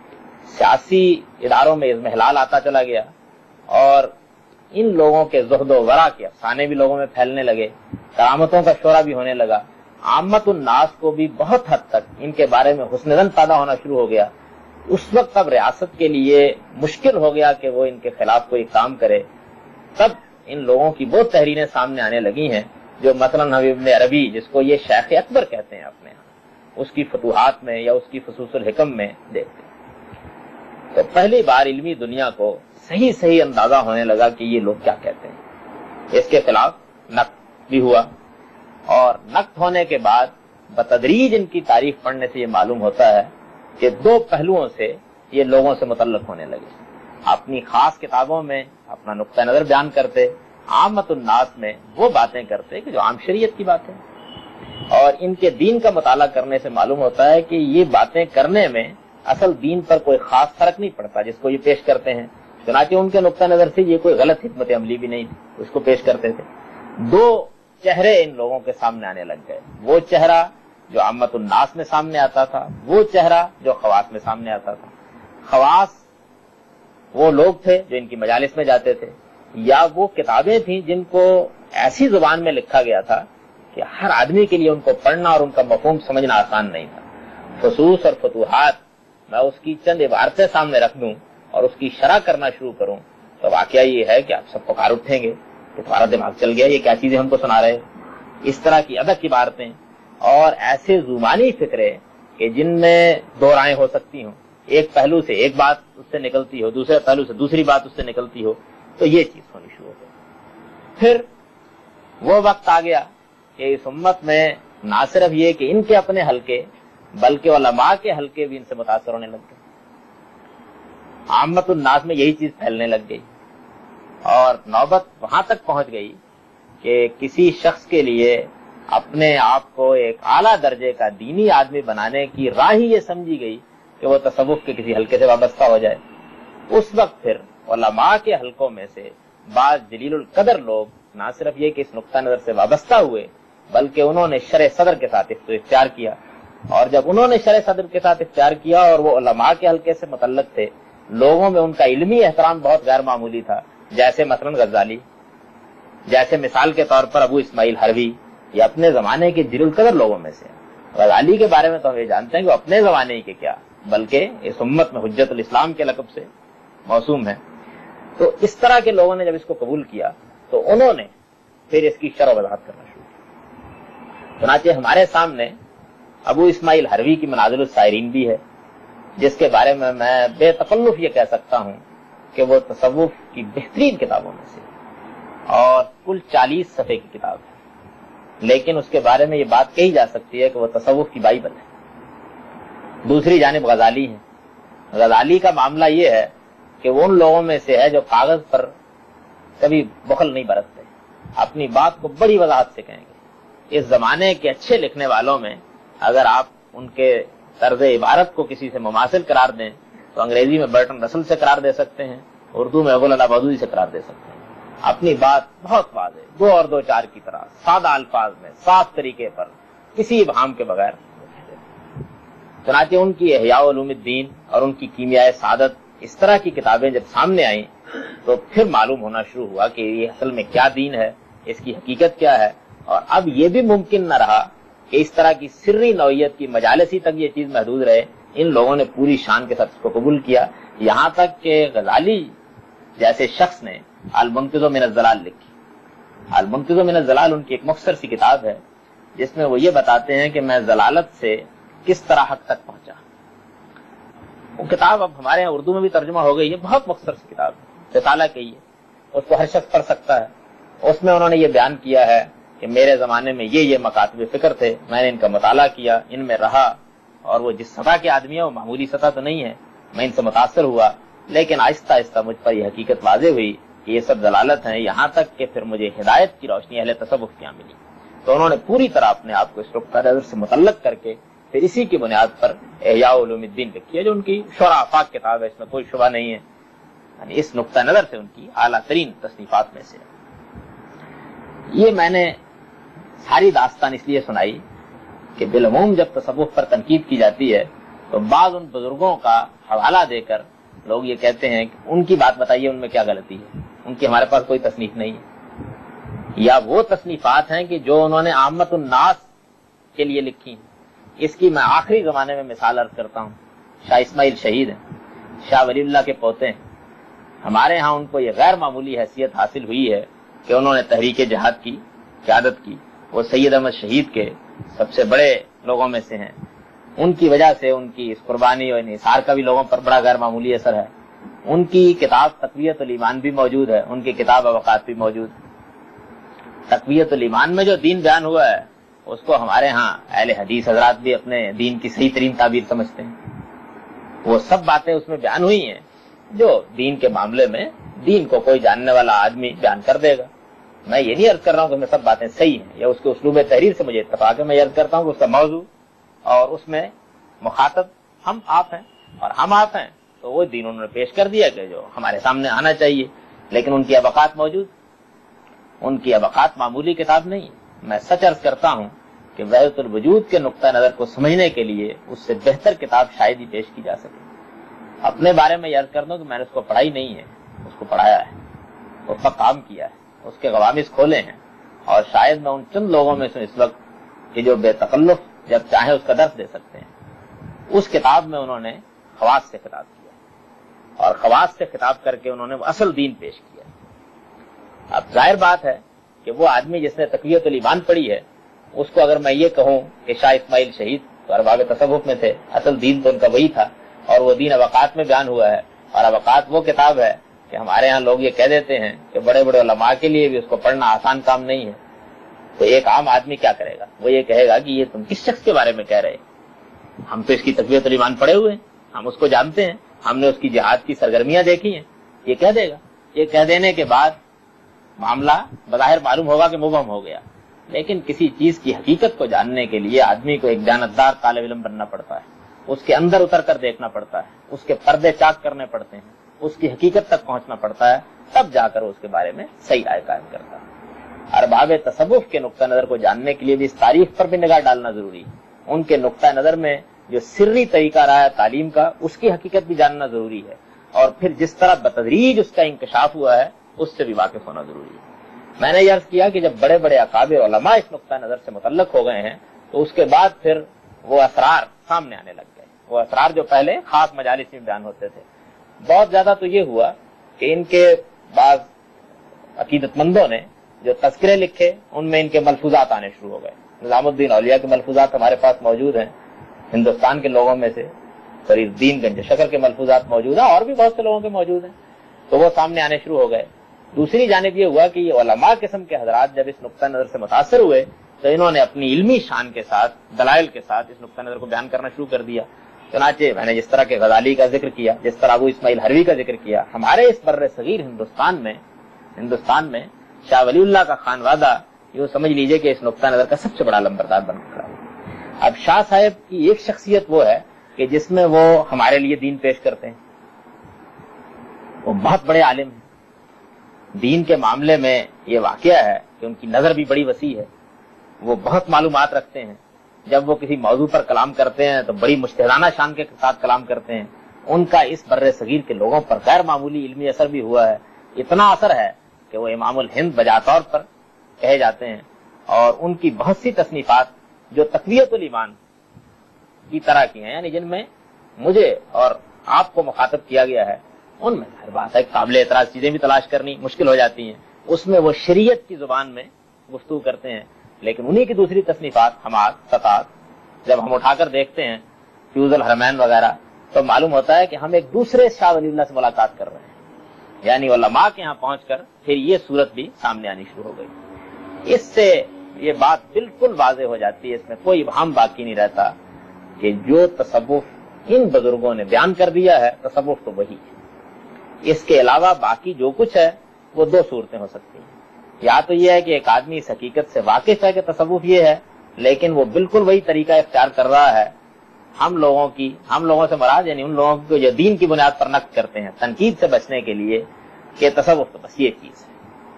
سیاسی اداروں میں اضمحلال آتا چلا گیا، اور ان لوگوں کے زہد و ورع کے افسانے بھی لوگوں میں پھیلنے لگے، کرامتوں کا شورا بھی ہونے لگا۔ عامت الناس کو بھی بہت حد تک ان کے بارے میں حسن ظن پیدا ہونا شروع ہو گیا۔ اس وقت اب ریاست کے لیے مشکل ہو گیا کہ وہ ان کے خلاف کوئی کام کرے۔ تب ان لوگوں کی وہ تحریریں سامنے آنے لگی ہیں جو مثلا حبیب ابن عربی، جس کو یہ شیخ اکبر کہتے ہیں اپنے ہاں، اس کی فتوحات میں یا اس کی فصوص الحکم میں دیکھتے ہیں۔ تو پہلی بار علمی دنیا کو صحیح صحیح اندازہ ہونے لگا کہ یہ لوگ کیا کہتے ہیں۔ اس کے خلاف نقد بھی ہوا، اور نقد ہونے کے بعد بتدریج ان کی تاریخ پڑھنے سے یہ معلوم ہوتا ہے کہ دو پہلوؤں سے یہ لوگوں سے متعلق ہونے لگے۔ اپنی خاص کتابوں میں اپنا نقطہ نظر بیان کرتے، عامت الناس میں وہ باتیں کرتے کہ جو عام شریعت کی باتیں، اور ان کے دین کا مطالعہ کرنے سے معلوم ہوتا ہے کہ یہ باتیں کرنے میں اصل دین پر کوئی خاص فرق نہیں پڑتا جس کو یہ پیش کرتے ہیں۔ چنانچہ ان کے نقطہ نظر سے یہ کوئی غلط حکمت عملی بھی نہیں تھی، اس کو پیش کرتے تھے۔ دو چہرے ان لوگوں کے سامنے آنے لگ گئے، وہ چہرہ جو عامت الناس میں سامنے آتا تھا، وہ چہرہ جو خواص میں سامنے آتا تھا۔ خواص وہ لوگ تھے جو ان کی مجالس میں جاتے تھے، یا وہ کتابیں تھیں جن کو ایسی زبان میں لکھا گیا تھا کہ ہر آدمی کے لیے ان کو پڑھنا اور ان کا مفہوم سمجھنا آسان نہیں تھا۔ فصوص اور فتوحات میں اس کی چند عبارتیں سامنے رکھ دوں اور اس کی شرح کرنا شروع کروں تو واقعہ یہ ہے کہ آپ سب پکار اٹھیں گے کہ تمہارا دماغ چل گیا، یہ کیا چیزیں ہم کو سنا رہے ہیں۔ اس طرح کی ادق عبارتیں اور ایسے زمانی فکرے کہ جن میں دو رائیں ہو سکتی ہوں، ایک پہلو سے ایک بات اس سے نکلتی ہو، دوسرے پہلو سے دوسری بات اس سے نکلتی ہو، تو یہ چیز ہونی شروع ہو گئی۔ پھر وہ وقت آ گیا کہ اس امت میں نہ صرف یہ کہ ان کے اپنے حلقے بلکہ علماء کے حلقے بھی ان سے متاثر ہونے لگ گئے، عامت الناس میں یہی چیز پھیلنے لگ گئی، اور نوبت وہاں تک پہنچ گئی کہ کسی شخص کے لیے اپنے آپ کو ایک اعلیٰ درجے کا دینی آدمی بنانے کی راہ ہی یہ سمجھی گئی کہ وہ تصوف کے کسی حلقے سے وابستہ ہو جائے۔ اس وقت پھر علماء کے حلقوں میں سے بعض جلیل القدر لوگ نہ صرف یہ کہ اس نقطہ نظر سے وابستہ ہوئے بلکہ انہوں نے شرع صدر کے ساتھ اس کو اختیار کیا، اور جب انہوں نے شرع صدر کے ساتھ اختیار کیا اور وہ علماء کے حلقے سے متعلق تھے، لوگوں میں ان کا علمی احترام بہت غیر معمولی تھا، جیسے مثلا غزالی، جیسے مثال کے طور پر ابو اسماعیل حروی، یہ اپنے زمانے کے جلیل القدر لوگوں میں سے۔ غزالی کے بارے میں تو ہم یہ جانتے ہیں کہ وہ اپنے زمانے کے کیا بلکہ اس امت میں حجت الاسلام کے لقب سے موسوم ہے۔ تو اس طرح کے لوگوں نے جب اس کو قبول کیا تو انہوں نے پھر اس کی شرح و وضاحت کرنا شروع کی۔ چنانچہ ہمارے سامنے ابو اسماعیل حروی کی منازل السائرین بھی ہے، جس کے بارے میں میں بے تکلف یہ کہہ سکتا ہوں کہ وہ تصوف کی بہترین کتابوں میں سے، اور کل چالیس صفحے کی کتاب ہے، لیکن اس کے بارے میں یہ بات کہی جا سکتی ہے کہ وہ تصوف کی بائبل ہے۔ دوسری جانب غزالی ہے۔ غزالی کا معاملہ یہ ہے کہ وہ ان لوگوں میں سے ہے جو کاغذ پر کبھی بخل نہیں برتتے، اپنی بات کو بڑی وضاحت سے کہیں گے۔ اس زمانے کے اچھے لکھنے والوں میں اگر آپ ان کے طرز عبارت کو کسی سے مماثل قرار دیں تو انگریزی میں برٹن رسل سے قرار دے سکتے ہیں، اردو میں ابو العلا بادودی سے قرار دے سکتے ہیں۔ اپنی بات بہت واضح، دو اور دو چار کی طرح سادہ الفاظ میں صاف طریقے پر کسی ابہام کے بغیر۔ چنانچہ ان کی احیاء علوم الدین اور ان کی کیمیائے سعادت، اس طرح کی کتابیں جب سامنے آئیں تو پھر معلوم ہونا شروع ہوا کہ یہ اصل میں کیا دین ہے، اس کی حقیقت کیا ہے۔ اور اب یہ بھی ممکن نہ رہا کہ اس طرح کی سری نوعیت کی مجالسی تک یہ چیز محدود رہے، ان لوگوں نے پوری شان کے ساتھ اس کو قبول کیا، یہاں تک کہ غزالی جیسے شخص نے المنقذ من الضلال لکھی۔ المنقذ من الضلال ان کی ایک مختصر سی کتاب ہے جس میں وہ یہ بتاتے ہیں کہ میں ضلالت سے کس طرح حق تک پہنچا۔ وہ کتاب اب ہمارے یہاں اردو میں بھی ترجمہ ہو گئی ہے، بہت مختصر سی کتاب ہے، رسالہ کہی ہے، اس کو ہر شخص پڑھ سکتا ہے۔ اس میں انہوں نے یہ بیان کیا ہے کہ میرے زمانے میں یہ یہ مکاتب فکر تھے، میں نے ان کا مطالعہ کیا، ان میں رہا، اور وہ جس سطح کے آدمی ہیں وہ معمولی سطح تو نہیں ہے، میں ان سے متاثر ہوا، لیکن آہستہ آہستہ مجھ پر یہ حقیقت واضح ہوئی کہ یہ سب ضلالت ہیں، یہاں تک کہ پھر مجھے ہدایت کی روشنی اہل تصوف کیا ملی۔ تو انہوں نے پوری طرح اپنے آپ کو اس نقطہ نظر سے متعلق کر کے پھر اسی کی بنیاد پر احیاء علوم الدین لکھی ہے، جو ان کی شرح آفاق کتاب ہے، اس میں کوئی شبہ نہیں ہے، یعنی اس نقطہ نظر سے ان کی اعلیٰ ترین تصنیفات میں سے۔ یہ میں نے ساری داستان اس لیے سنائی کہ بالعموم جب تصوف پر تنقید کی جاتی ہے تو بعض ان بزرگوں کا حوالہ دے کر لوگ یہ کہتے ہیں کہ ان کی بات بتائیے، ان میں کیا غلطی ہے، ان کی ہمارے پاس کوئی تصنیف نہیں ہے، یا وہ تصنیفات ہیں کہ جو انہوں نے عامت الناس کے لیے لکھی ہیں۔ اس کی میں آخری زمانے میں مثال عرض کرتا ہوں، شاہ اسماعیل شہید ہیں، شاہ ولی اللہ کے پوتے ہیں۔ ہمارے ہاں ان کو یہ غیر معمولی حیثیت حاصل ہوئی ہے کہ انہوں نے تحریک جہاد کی قیادت کی، وہ سید احمد شہید کے سب سے بڑے لوگوں میں سے ہیں، ان کی وجہ سے ان کی اس قربانی اور انحصار کا بھی لوگوں پر بڑا غیر معمولی اثر ہے۔ ان کی کتاب تقویت الایمان بھی موجود ہے، ان کی کتاب اوقات بھی موجود ہے۔ تقویت الایمان میں جو دین بیان ہوا ہے اس کو ہمارے ہاں اہل حدیث حضرات بھی اپنے دین کی صحیح ترین تعبیر سمجھتے ہیں۔ وہ سب باتیں اس میں بیان ہوئی ہیں جو دین کے معاملے میں دین کو کوئی جاننے والا آدمی بیان کر دے گا۔ میں یہ نہیں عرض کر رہا ہوں کہ میں سب باتیں صحیح ہیں یا اس کے اسلوب تحریر سے مجھے اتفاق ہے، میں یہ عرض کرتا ہوں کہ اس کا موضوع اور اس میں مخاطب ہم آپ ہیں، اور ہم آپ ہیں تو وہ دین انہوں نے پیش کر دیا کہ جو ہمارے سامنے آنا چاہیے، لیکن ان کی ابقات موجود، ان کی ابقات معمولی کتاب نہیں۔ میں سچ عرض کرتا ہوں کہ وحدت الوجود کے نقطہ نظر کو سمجھنے کے لیے اس سے بہتر کتاب شاید ہی پیش کی جا سکے۔ اپنے بارے میں یہ عرض کر دوں کہ میں نے اس کو پڑھائی نہیں ہے، اس کو پڑھایا ہے، اس پر کام کیا ہے، اس کے قوامس کھولے ہیں، اور شاید میں ان چند لوگوں میں سے اس وقت کہ جو بے تکلف جب چاہیں اس کا درس دے سکتے ہیں۔ اس کتاب میں انہوں نے خواص سے خطاب کیا اور خواص سے خطاب کر کے انہوں نے وہ اصل دین پیش کیا۔ اب ظاہر بات ہے کہ وہ آدمی جس نے تقویت الایمان پڑھی ہے، اس کو اگر میں یہ کہوں کہ شاہ اسماعیل شہید तो अरबाब तसव्वुफ में थे, असल दीन तो उनका वही था, और वो दीन अवकात में बयान हुआ है। और अवकात वो किताब है कि हमारे यहाँ लोग ये कह देते हैं कि बड़े बड़े उलमा के लिए भी उसको पढ़ना आसान काम नहीं है। तो एक आम आदमी क्या करेगा, वो ये कहेगा कि ये तुम किस शख्स के बारे में कह रहे, हम तो इसकी तक़वियतुल ईमान पढ़े हुए हैं, हम उसको जानते हैं, हमने उसकी जिहाद की सरगर्मियां देखी हैं, ये कह देगा। ये कह देने के बाद मामला बज़ाहिर मालूम होगा कि मुबहम हो गया, लेकिन किसी चीज की हकीकत को जानने के लिए आदमी को एक जानतदार तालिब इल्म बनना पड़ता है, उसके अंदर उतर कर देखना पड़ता है, उसके पर्दे चाक करने पड़ते हैं, उसकी हकीकत तक पहुंचना पड़ता है, तब जाकर उसके बारे में सही राय कायम करता है। अरबाब तसव्वुफ के नुक्ता नजर को जानने के लिए भी इस तारीख पर भी निगाह डालना जरूरी है। उनके नुक्ता नजर में जो सिर्री तरीका रहा है तालीम का, उसकी हकीकत भी जानना जरूरी है, और फिर जिस तरह बतदरीज उसका इंकशाफ हुआ है उससे भी वाकिफ होना जरूरी है। मैंने ये अर्ज किया कि जब बड़े बड़े अकाबिर उलमा इस नुक्ता नजर से मुतल्लक हो गए हैं, तो उसके बाद फिर वो असरार सामने आने लग गए। वो असरार जो पहले खास मजालिस में बयान होते थे, बहुत ज्यादा तो ये हुआ कि इनके बाज अकीदतमंदों ने जो तज़किरे लिखे, उनमें इनके मलफूजात आने शुरू हो गए। निज़ामुद्दीन औलिया के मलफूजात हमारे पास मौजूद हैं, हिंदुस्तान के लोगों में से फरीदुद्दीन गंज शकर के मलफूजात मौजूद हैं, और भी बहुत से लोगों के मौजूद हैं, तो वो सामने आने शुरू हो गए। दूसरी जानिब ये हुआ कि ये उलमा किस्म के हजरात जब इस नुक्ता नजर से मुतासर हुए, तो इन्होंने अपनी इल्मी शान के साथ, दलाइल के साथ इस नुक्ता नजर को बयान करना शुरू कर दिया। चुनाचे मैंने जिस तरह के गजाली का जिक्र किया, जिस तरह अबू इस्माइल हरवी का जिक्र किया, हमारे इस बर्रे सगीर हिंदुस्तान में हिंदुस्तान में शाह वलीउल्लाह का खानवादा यूं समझ लीजिए कि इस नुक्ता नजर का सबसे बड़ा लंबरदार बन खड़ा है। अब शाह साहब की एक शख्सियत वो है कि जिसमें वो हमारे लिए दीन पेश करते हैं। वो बहुत बड़े आलिम हैं, दीन के मामले में ये वाकया है कि उनकी नजर भी बड़ी वसी है, वो बहुत मालूमात रखते हैं। जब वो किसी मौजू पर कलाम करते हैं तो बड़ी मुज्तहिदाना शान के साथ कलाम करते हैं। उनका इस बर्रे सगीर के लोगों पर गैर मामूली इल्मी असर भी हुआ है। इतना असर है कि वो इमामुल हिंद बजातौर पर कहे जाते हैं, और उनकी बहुत सी तसनीफात जो तक़वियतुल ईमान की तरह की हैं, यानी जिनमें मुझे और आपको मुखातब किया गया है, उनमें हर बात है काबिल एतराज चीजें भी तलाश करनी मुश्किल हो जाती हैं। उसमें वो शरीयत की जुबान में गुफ्तगू करते हैं, लेकिन उन्हीं की दूसरी तसनीफात हमाद सतात जब हम उठाकर देखते हैं, फ्यूजुल हरमैन वगैरह, तो मालूम होता है कि हम एक दूसरे शाह वलीउल्लाह से मुलाकात कर रहे हैं। यानी उलमा के यहाँ पहुंचकर फिर ये सूरत भी सामने आनी शुरू हो गई। इससे ये बात बिल्कुल वाज़ेह हो जाती है, इसमें कोई इबहाम बाकी नहीं रहता कि जो तसव्वुफ इन बुजुर्गों ने बयान कर दिया है, तसव्वुफ तो वही है। इसके अलावा बाकी जो कुछ है वो दो सूरतें हो सकती हैं। या तो ये है कि एक आदमी इस हकीकत से वाकिफ है कि तसव्वुफ ये है, लेकिन वो बिल्कुल वही तरीका इख्तियार कर रहा है हम लोगों की हम लोगों से मुराद यानी उन लोगों को जो दीन की बुनियाद पर नक़्द करते हैं तनकीद से बचने के लिए कि तसव्वुफ तो बस ये चीज है।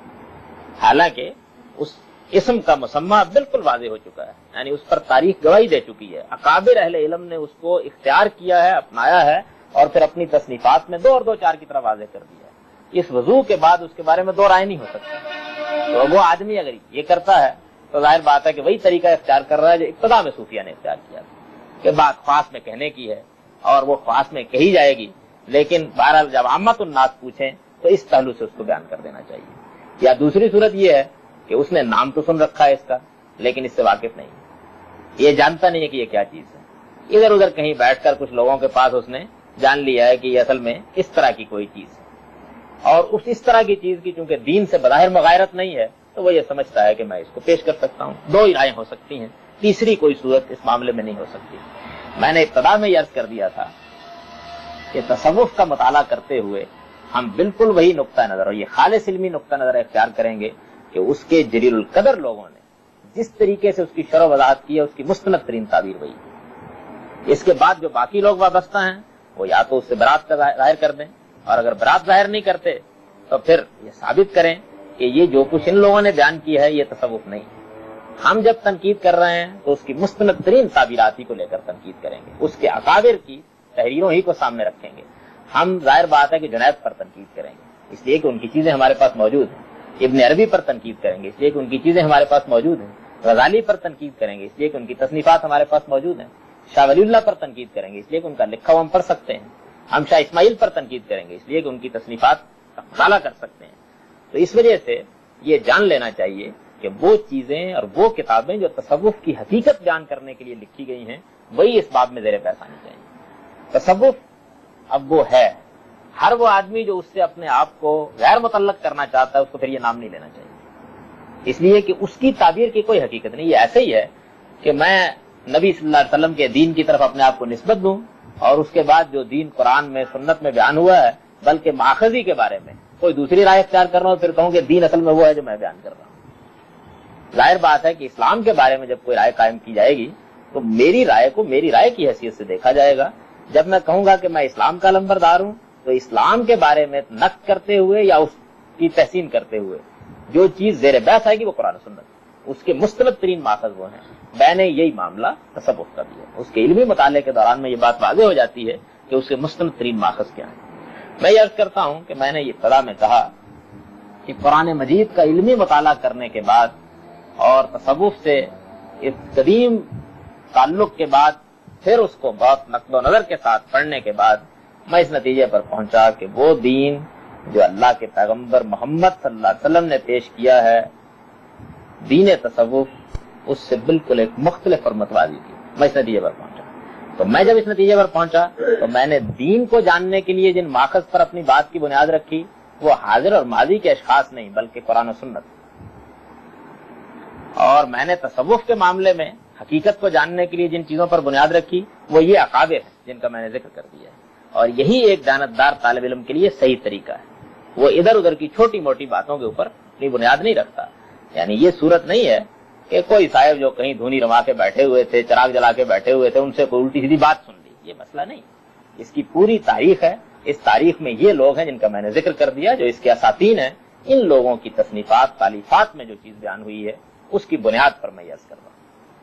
हालांकि उस इस्म का मुसम्मा बिल्कुल वाज़ेह हो चुका है, यानी उस पर तारीख गवाही दे चुकी है। अकाबिर अहले इल्म ने उसको इख्तियार किया है, अपनाया है, और फिर अपनी तसनीफात में दो और दो चार की तरह वाज़ेह कर दिया है। इस वजू के बाद उसके बारे में दो राय नहीं हो सकती। तो वो आदमी अगर ये करता है तो जाहिर बात है कि वही तरीका इख्तियार कर रहा है जो इब्तिदा में सूफिया ने इख्तियार किया कि बात ख्वास में कहने की है और वो ख्वास में कही जाएगी, लेकिन बहरहाल जब आम्मतुन नास पूछें तो इस पहलू से उसको बयान कर देना चाहिए। या दूसरी सूरत ये है कि उसने नाम तो सुन रखा है इसका, लेकिन इससे वाकिफ नहीं, ये जानता नहीं है कि ये क्या चीज है। इधर उधर कहीं बैठकर कुछ लोगों के पास उसने जान लिया है कि ये असल में इस तरह की कोई चीज है, और उस इस तरह की चीज की चूंकि दीन से बज़ाहिर मुगायरत नहीं है, तो वो ये समझता है कि मैं इसको पेश कर सकता हूँ। दो ही राय हो सकती हैं, तीसरी कोई सूरत इस मामले में नहीं हो सकती। मैंने इब्तिदा में अर्ज कर दिया था कि तसव्वुफ का मुताला करते हुए हम बिल्कुल वही नुक्ता नजर और ये खालिस इल्मी नुक्ता नजर इख्तियार करेंगे कि उसके जलीलुल कदर लोगों ने जिस तरीके से उसकी शरह वज़ाहत की है, उसकी मुस्तनद तरीन ताबीर वही है। इसके बाद जो बाकी लोग वाबस्ता हैं वो या तो उससे बरात का जाहिर कर दें, और अगर बरात जाहिर नहीं करते तो फिर ये साबित करें कि ये जो कुछ इन लोगों ने बयान किया है ये तसव्वुफ नहीं है। हम जब तनकीद कर रहे हैं तो उसकी मुस्तनद तरीन ताबीरात ही को लेकर तनकीद करेंगे, उसके अकाबिर की तहरीरों ही को सामने रखेंगे। हम जाहिर बात है कि जुनैद पर तनकीद करेंगे इसलिए कि उनकी चीजें हमारे पास मौजूद हैं, इब्न अरबी पर तनकीद करेंगे इसलिए कि उनकी चीजें हमारे पास मौजूद हैं, गजाली पर तनकीद करेंगे इसलिए कि उनकी तसनीफात हमारे पास मौजूद हैं, शाह वलीउल्लाह पर तनकीद करेंगे इसलिए कि उनका लिखा हुआ हम पढ़ सकते हैं, हम शाह इस्माइल पर तनकीद करेंगे इसलिए कि उनकी तसनीफात का मुताला कर सकते हैं। तो इस वजह से ये जान लेना चाहिए कि वो चीजें और वो किताबें जो तसव्वुफ की हकीकत बयान करने के लिए लिखी गई हैं वही इस बाब में ज़ेरे बहस आनी चाहिए। तसव्वुफ अब वो है, हर वो आदमी जो उससे अपने आप को गैर मुतल्लक करना चाहता है उसको फिर ये नाम नहीं लेना चाहिए, इसलिए कि उसकी ताबीर की कोई हकीकत नहीं। ये ऐसे ही है कि मैं नबी सल्लल्लाहु अलैहि वसल्लम के दीन की तरफ अपने आप को निस्बत दूं और उसके बाद जो दीन कुरान में सुन्नत में बयान हुआ है, बल्कि माखज़ी के बारे में कोई दूसरी राय इख्तियार कर रहा हूं, फिर कहूं कि दीन असल में वो है जो मैं बयान कर रहा हूं। जाहिर बात है कि इस्लाम के बारे में जब कोई राय कायम की जाएगी तो मेरी राय को मेरी राय की हैसियत से देखा जाएगा। जब मैं कहूंगा कि मैं इस्लाम का लंबरदार हूं तो इस्लाम के बारे में नक़्द करते हुए या उसकी तहसीन करते हुए जो चीज ज़ेरे बहस आएगी वो कुरान सुन्नत, उसके मुस्तनद तरीन माखज़ वो हैं। मैंने यही मामला तसव्वुफ का भी है, उसके इल्मी मुताले के दौरान में ये बात वाज़ेह हो जाती है कि उसके मुस्तनद तरीन माखज़ क्या है। मैं ये अर्ज करता हूं कि मैंने ये इब्तिदा में कहा कि कुरान मजीद का इल्मी मुताला करने के बाद और तसव्वुफ से इस कदीम ताल्लुक के बाद फिर उसको बहुत नक़्द नज़र के साथ पढ़ने के बाद मैं इस नतीजे पर पहुंचा कि वो दीन जो अल्लाह के पैगंबर मोहम्मद सल्लल्लाहु अलैहि वसल्लम ने पेश किया है, दीन तसव्वुफ, उससे बिल्कुल एक मुख्तलिफ और मतवाजी थी। मैं इस नतीजे पर पहुंचा। तो मैं जब इस नतीजे पर पहुंचा तो मैंने दीन को जानने के लिए जिन माखज़ पर अपनी बात की बुनियाद रखी वो हाजिर और माजी के अशखास नहीं बल्कि कुरान और सुन्नत, और मैंने तसव्वुफ के मामले में हकीकत को जानने के लिए जिन चीजों पर बुनियाद रखी वो ये अकाबिर है जिनका मैंने जिक्र कर दिया है। और यही एक दानतदार तालिब इल्म के लिए सही तरीका है, वो इधर उधर की छोटी मोटी बातों के ऊपर अपनी बुनियाद नहीं रखता। यानी ये सूरत नहीं है कि कोई साहब जो कहीं धुनी रवा के बैठे हुए थे, चिराग जला के बैठे हुए थे, उनसे कोई उल्टी सीधी बात सुन ली, ये मसला नहीं। इसकी पूरी तारीख है, इस तारीख में ये लोग हैं जिनका मैंने जिक्र कर दिया, जो इसके असातीन हैं। इन लोगों की तसनीफात तालीफात में जो चीज बयान हुई है उसकी बुनियाद पर मैं यस कर रहा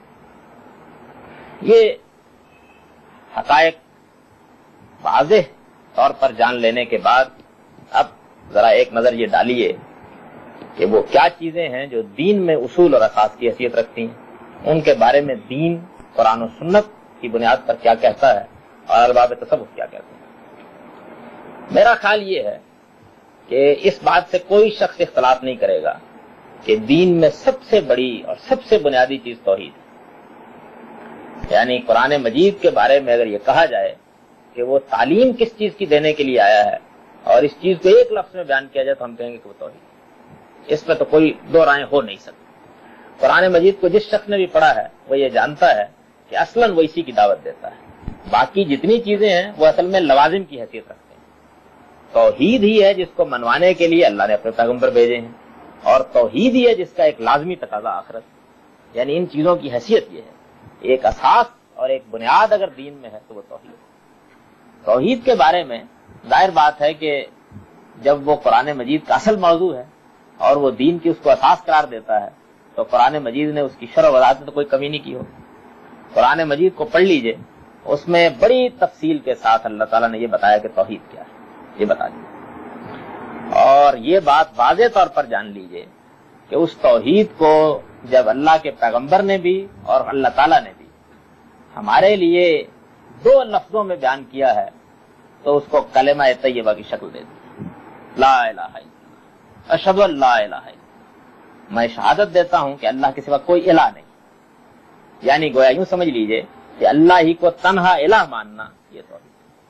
हूं। ये हकायक वाज़ेह तौर पर जान लेने के बाद अब जरा एक नजर ये डालिए कि वो क्या चीजें हैं जो दीन में उसूल और असास की हैसियत रखती हैं, उनके बारे में दीन कुरान और सुन्नत की बुनियाद पर क्या कहता है और अरबाब तसव्वुफ क्या कहते हैं। मेरा ख्याल ये है कि इस बात से कोई शख्स इख्तलाफ नहीं करेगा कि दीन में सबसे बड़ी और सबसे बुनियादी चीज तौहीद है। यानी कुरान मजीद के बारे में अगर ये कहा जाए कि वो तालीम किस चीज की देने के लिए आया है और इस चीज को एक लफ्ज में बयान किया जाए तो हम कहेंगे कि वो तौहीद। इसमें तो कोई दो राय हो नहीं सकती। कुरान मजीद को जिस शख्स ने भी पढ़ा है वो ये जानता है कि असलन वो इसी की दावत देता है। बाकी जितनी चीजें हैं वो असल में लवाजिम की हैसियत रखते हैं। तौहीद ही है जिसको मनवाने के लिए अल्लाह ने अपने पैगंबर भेजे हैं, और तौहीद ही है जिसका एक लाजमी तकाजा आखिरत। यानी इन चीजों की हैसियत ये है, एक असास और एक बुनियाद अगर दीन में है तो वो तौहीद। तौहीद के बारे में जाहिर बात है कि जब वो कुरान मजीद का असल मौजू है और वो दीन की उसको असास करार देता है तो कुरान मजीद ने उसकी शरह वज़ाहत में तो कोई कमी नहीं की हो। कुरान मजीद को पढ़ लीजिए, उसमें बड़ी तफसील के साथ अल्लाह ताला ने ये बताया कि तौहीद क्या है, ये बता दिया। और ये बात वाज़ेह तौर पर जान लीजिए कि उस तौहीद को जब अल्लाह के पैगंबर ने भी और अल्लाह ताला ने भी हमारे लिए दो लफ्जों में बयान किया है तो उसको कलेमा तय्यबा की शक्ल दे दी, ला इलाहा इल्लल्लाह, अशहदु अन ला इलाहा इल्लल्लाह, मैं शहादत देता हूं कि अल्लाह के सिवा कोई इलाह नहीं। यानी गोया यूं समझ लीजिए कि अल्लाह ही को तन्हा इलाह मानना ये तौहीद।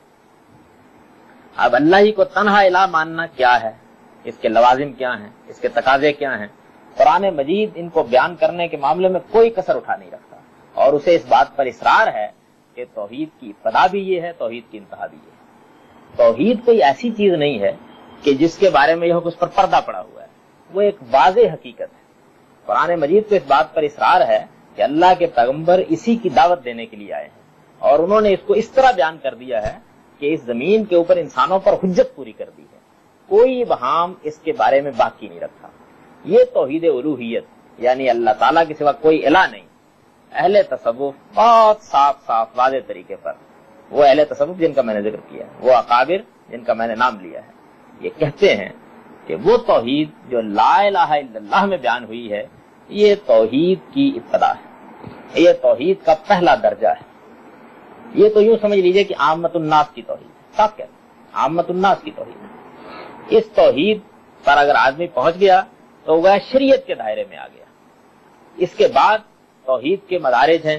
अब अल्लाह ही को तन्हा इलाह मानना क्या है, इसके लवाजिम क्या हैं, इसके तकाजे क्या हैं, कुरान मजीद इनको बयान करने के मामले में कोई कसर उठा नहीं रखता और उसे इस बात पर इसरार है कि तौहीद की इब्तिदा भी ये है, तौहीद की इंतहा भी ये है। तौहीद कोई ऐसी चीज नहीं है कि जिसके बारे में यह उस पर पर्दा पड़ा हुआ है, वो एक वाज़ेह हकीकत है। कुरान मजीद को इस बात पर इसरार है कि अल्लाह के पैगंबर इसी की दावत देने के लिए आए हैं और उन्होंने इसको इस तरह बयान कर दिया है कि इस जमीन के ऊपर इंसानों पर हुज्जत पूरी कर दी है, कोई बहाम इसके बारे में बाकी नहीं रखा। ये तौहीद उलूहियत, यानी अल्लाह ताला के सिवा कोई इलाह नहीं। अहले तसव्वुफ बहुत साफ साफ वाज़ेह तरीके पर, वो अहले तसव्वुफ जिनका मैंने जिक्र किया, वो अकाबिर जिनका मैंने नाम लिया है, ये कहते हैं कि वो तौहीद जो ला इलाहा इल्लल्लाह में बयान हुई है ये तौहीद की इब्तिदा है, ये तौहीद का पहला दर्जा है। ये तो यूं समझ लीजिए कि आम्मतुन्नास की तौहीद, साफ कहते हैं आम्मतुन्नास की तौहीद। इस तौहीद पर अगर आदमी पहुंच गया तो वह शरीयत के दायरे में आ गया। इसके बाद तौहीद के मदारिज हैं,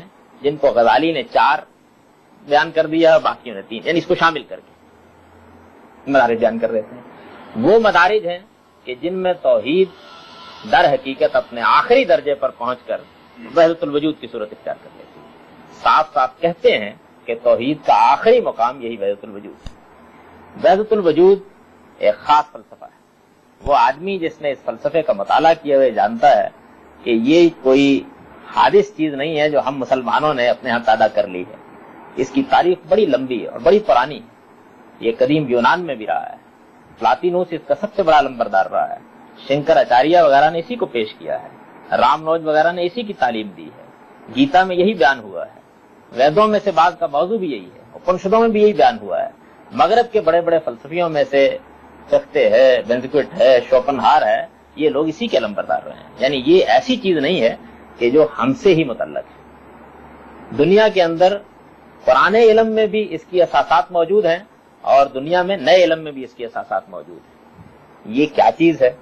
जिन को गजाली ने चार बयान कर दिया, बाकियों ने तीन, यानी इसको शामिल करके मदारिज बयान कर रहे थे। वो मदारिज हैं कि जिनमें तौहीद दर हकीकत अपने आखिरी दर्जे पर पहुंचकर वहदतुल वजूद की सूरत इख्तियार कर लेती है। साफ साफ कहते हैं कि तौहीद का आखिरी मुकाम यही वहदतुल वजूद। वहदतुल वजूद एक खास फलसफा है। वो आदमी जिसने इस फलसफे का मुताला किया हुआ जानता है कि ये कोई हादिस चीज नहीं है जो हम मुसलमानों ने अपने यहाँ पैदा कर ली है। इसकी तारीख बड़ी लंबी है और बड़ी पुरानी है। ये कदीम यूनान में भी रहा है। प्लातिनूस इसका सबसे बड़ा लंबरदार रहा है। शंकराचार्य वगैरह ने इसी को पेश किया है। रामनोज वगैरह ने इसी की तालीम दी है। गीता में यही बयान हुआ है। वेदों में से बात का मौजू भी यही है। उपनिषदों में भी यही बयान हुआ है। मगरब के बड़े बड़े फलसफियों में से तख्ते है, बेंजक्विट है, शोपनहार है, ये लोग इसी के लंबरदार रहे हैं। यानी ये ऐसी चीज नहीं है कि जो हमसे ही मुतल्लक है। दुनिया के अंदर पुराने इल्म में भी इसकी असासात मौजूद हैं और दुनिया में नए इल्म में भी इसकी असासात मौजूद हैं। ये क्या चीज है?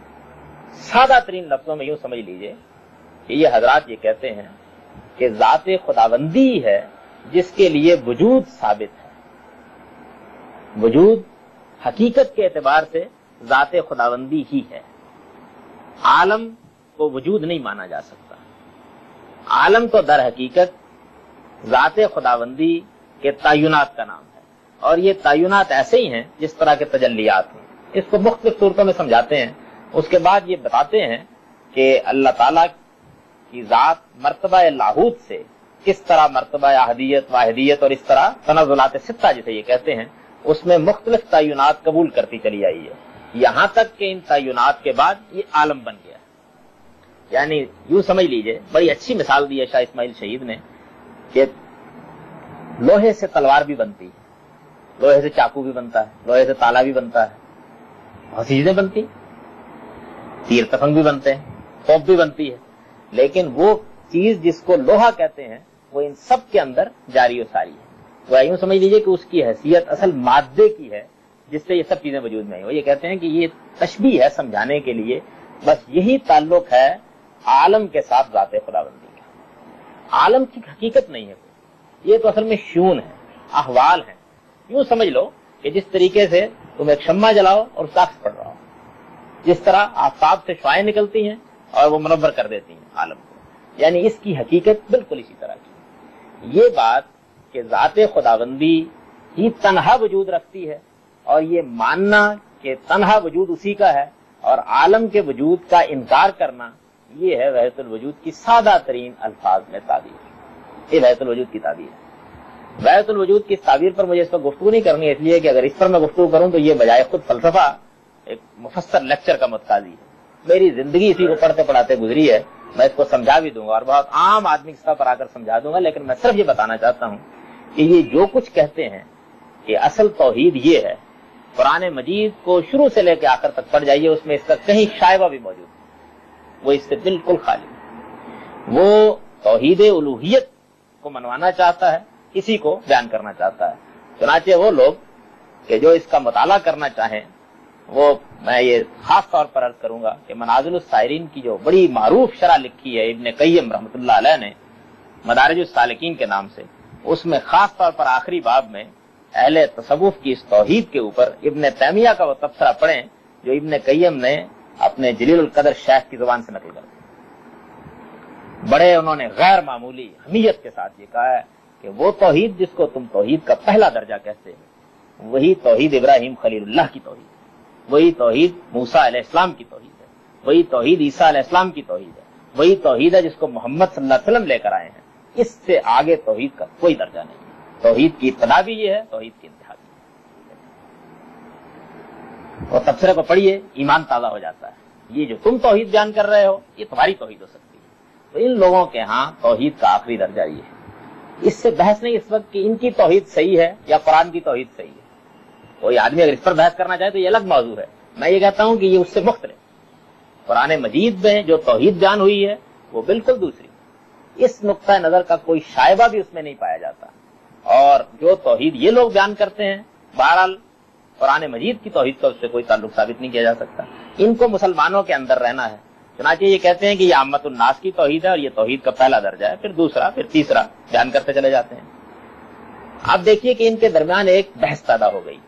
सादा तरीन लफ्जों में यूं समझ लीजिए कि ये हजरात ये कहते हैं कि ज़ाते खुदाबंदी है जिसके लिए वजूद साबित है। वजूद हकीकत के एतबार से ज़ाते खुदाबंदी ही है। आलम को वजूद नहीं माना जा सकता। आलम तो दर हकीकत ज़ाते खुदाबंदी के तायुनात का नाम है और ये तायुनात ऐसे ही हैं जिस तरह के तजल्लियात हैं। इसको मुख्तलिफ सूरतों में समझाते हैं। उसके बाद ये बताते हैं कि अल्लाह ताला की ज़ात मर्तबा लाहूत से किस तरह मर्तबा अहदियत वाहिदियत और इस तरह तनज़ुलात सित्ता जिसे ये कहते हैं उसमें मुख्तलिफ तायुनात कबूल करती चली आई है। यहां तक कि इन तायुनात के बाद ये आलम बन गया। यानी यूं समझ लीजिए, बड़ी अच्छी मिसाल दी है शाह इस्माइल शहीद ने कि लोहे से तलवार भी बनती है, लोहे से चाकू भी बनता है, लोहे से ताला भी बनता है, बहुत चीजें बनती, तीर तफंग भी बनते हैं, तोप भी बनती है। लेकिन वो चीज जिसको लोहा कहते हैं वो इन सब के अंदर जारी और सारी है। वह यूं समझ लीजिए कि उसकी हैसियत असल मादे की है जिससे ये सब चीजें वजूद में आई। वो ये कहते हैं कि ये तशबीह है समझाने के लिए, बस यही ताल्लुक है आलम के साथ ज़ाते खुदाबंदी का। आलम की हकीकत नहीं है, ये तो असल में शून है, अहवाल है। यूं समझ लो कि जिस तरीके से तुम एक शम्मा जलाओ और उसका अक्स पड़ रहा हो, जिस तरह आफताब से शुआएं निकलती हैं और वो मुनव्वर कर देती हैं आलम को, यानी इसकी हकीकत बिल्कुल इसी तरह की। ये बात कि ज़ाते खुदाबंदी ही तन्हा वजूद रखती है और ये मानना कि तन्हा वजूद उसी का है और आलम के वजूद का इनकार करना, ये है वहदतुल वजूद की सादा तरीन अल्फाज में ताबीर। ये वहदतुल वजूद की ताबीर है। वहदतुल वजूद की ताबीर पर मुझे इस पर गुफ्तगू नहीं करनी है, इसलिए कि अगर इस पर मैं गुफ्तगू करूं तो ये बजाय खुद फलसफा एक मुफस्सल लेक्चर का मुतकाजी है। मेरी जिंदगी इसी को पढ़ते पढ़ाते गुजरी है। मैं इसको समझा भी दूंगा और बहुत आम आदमी के स्तर पर आकर समझा दूंगा, लेकिन मैं सिर्फ ये बताना चाहता हूं कि ये जो कुछ कहते हैं कि असल तौहीद ये है। कुरान मजीद को शुरू से लेकर आखिर तक पढ़ जाइए, उसमें इसका कहीं शायबा भी मौजूद है, वो इससे बिल्कुल खाली। वो तौहीद उलूहियत को मनवाना चाहता है, इसी को बयान करना चाहता है। चुनाचे वो लोग कि जो इसका मुताला करना चाहें, वो मैं ये खास तौर पर अर्ज करूंगा कि मनाज़िलुस सायरीन की जो बड़ी मारूफ शरह लिखी है इब्न क़य्यिम रहमतुल्लाह अलैह ने मदारिजुस सालिकीन के नाम से, उसमें खास तौर पर आखिरी बाब में अहले तसव्वुफ की इस तौहीद के ऊपर इब्न तैमिया का वो तबसरा पढ़ें जो इब्न क़य्यिम ने अपने जलीलुल कदर शेख की जुबान से नकल कर दी। बड़े उन्होंने गैर मामूली हमीयत के साथ ये कहा है कि वो तौहीद जिसको तुम तौहीद का पहला दर्जा कहते हो, वही तौहीद इब्राहिम खलीलुल्लाह की तौहीद है, वही तौहीद मूसा अलैहिस्सलाम की तौहीद है, वही तौहीद ईसा अलैहिस्सलाम की तौहीद है, वही तौहीद है जिसको मोहम्मद सल्लल्लाहु अलैहि वसल्लम लेकर आए हैं। इससे आगे तौहीद का कोई दर्जा नहीं है। तौहीद की इब्तिदा भी ये है, तौहीद की इंतहा भी। और तबसरे को पढ़िए, ईमान ताज़ा हो जाता है। ये जो तुम तौहीद बयान कर रहे हो, ये तुम्हारी तौहीद हो सकती है। तो इन लोगों के यहाँ तौहीद का आखिरी दर्जा ये है। इससे बहस नहीं इस वक्त कि इनकी तौहीद सही है या कुरान की तौहीद सही है। कोई आदमी अगर इस पर बहस करना चाहे तो ये अलग मौजू है। मैं ये कहता हूं कि ये उससे मुख्तलिफ। कुरान मजीद में जो तौहीद बयान हुई है वो बिल्कुल दूसरी। इस नुक्ता नजर का कोई शायबा भी उसमें नहीं पाया जाता। और जो तौहीद ये लोग बयान करते हैं, बहरहाल कुरान मजीद की तौहीद का उससे कोई ताल्लुक साबित नहीं किया जा सकता। इनको मुसलमानों के अंदर रहना है, چنانچہ یہ کہتے ہیں کہ یہ عامت الناس کی توحید ہے اور یہ توحید کا پہلا درجہ ہے، پھر دوسرا، پھر تیسرا بیان کرتے چلے جاتے ہیں۔ آپ دیکھیے کہ ان کے درمیان ایک بحث پیدا ہو گئی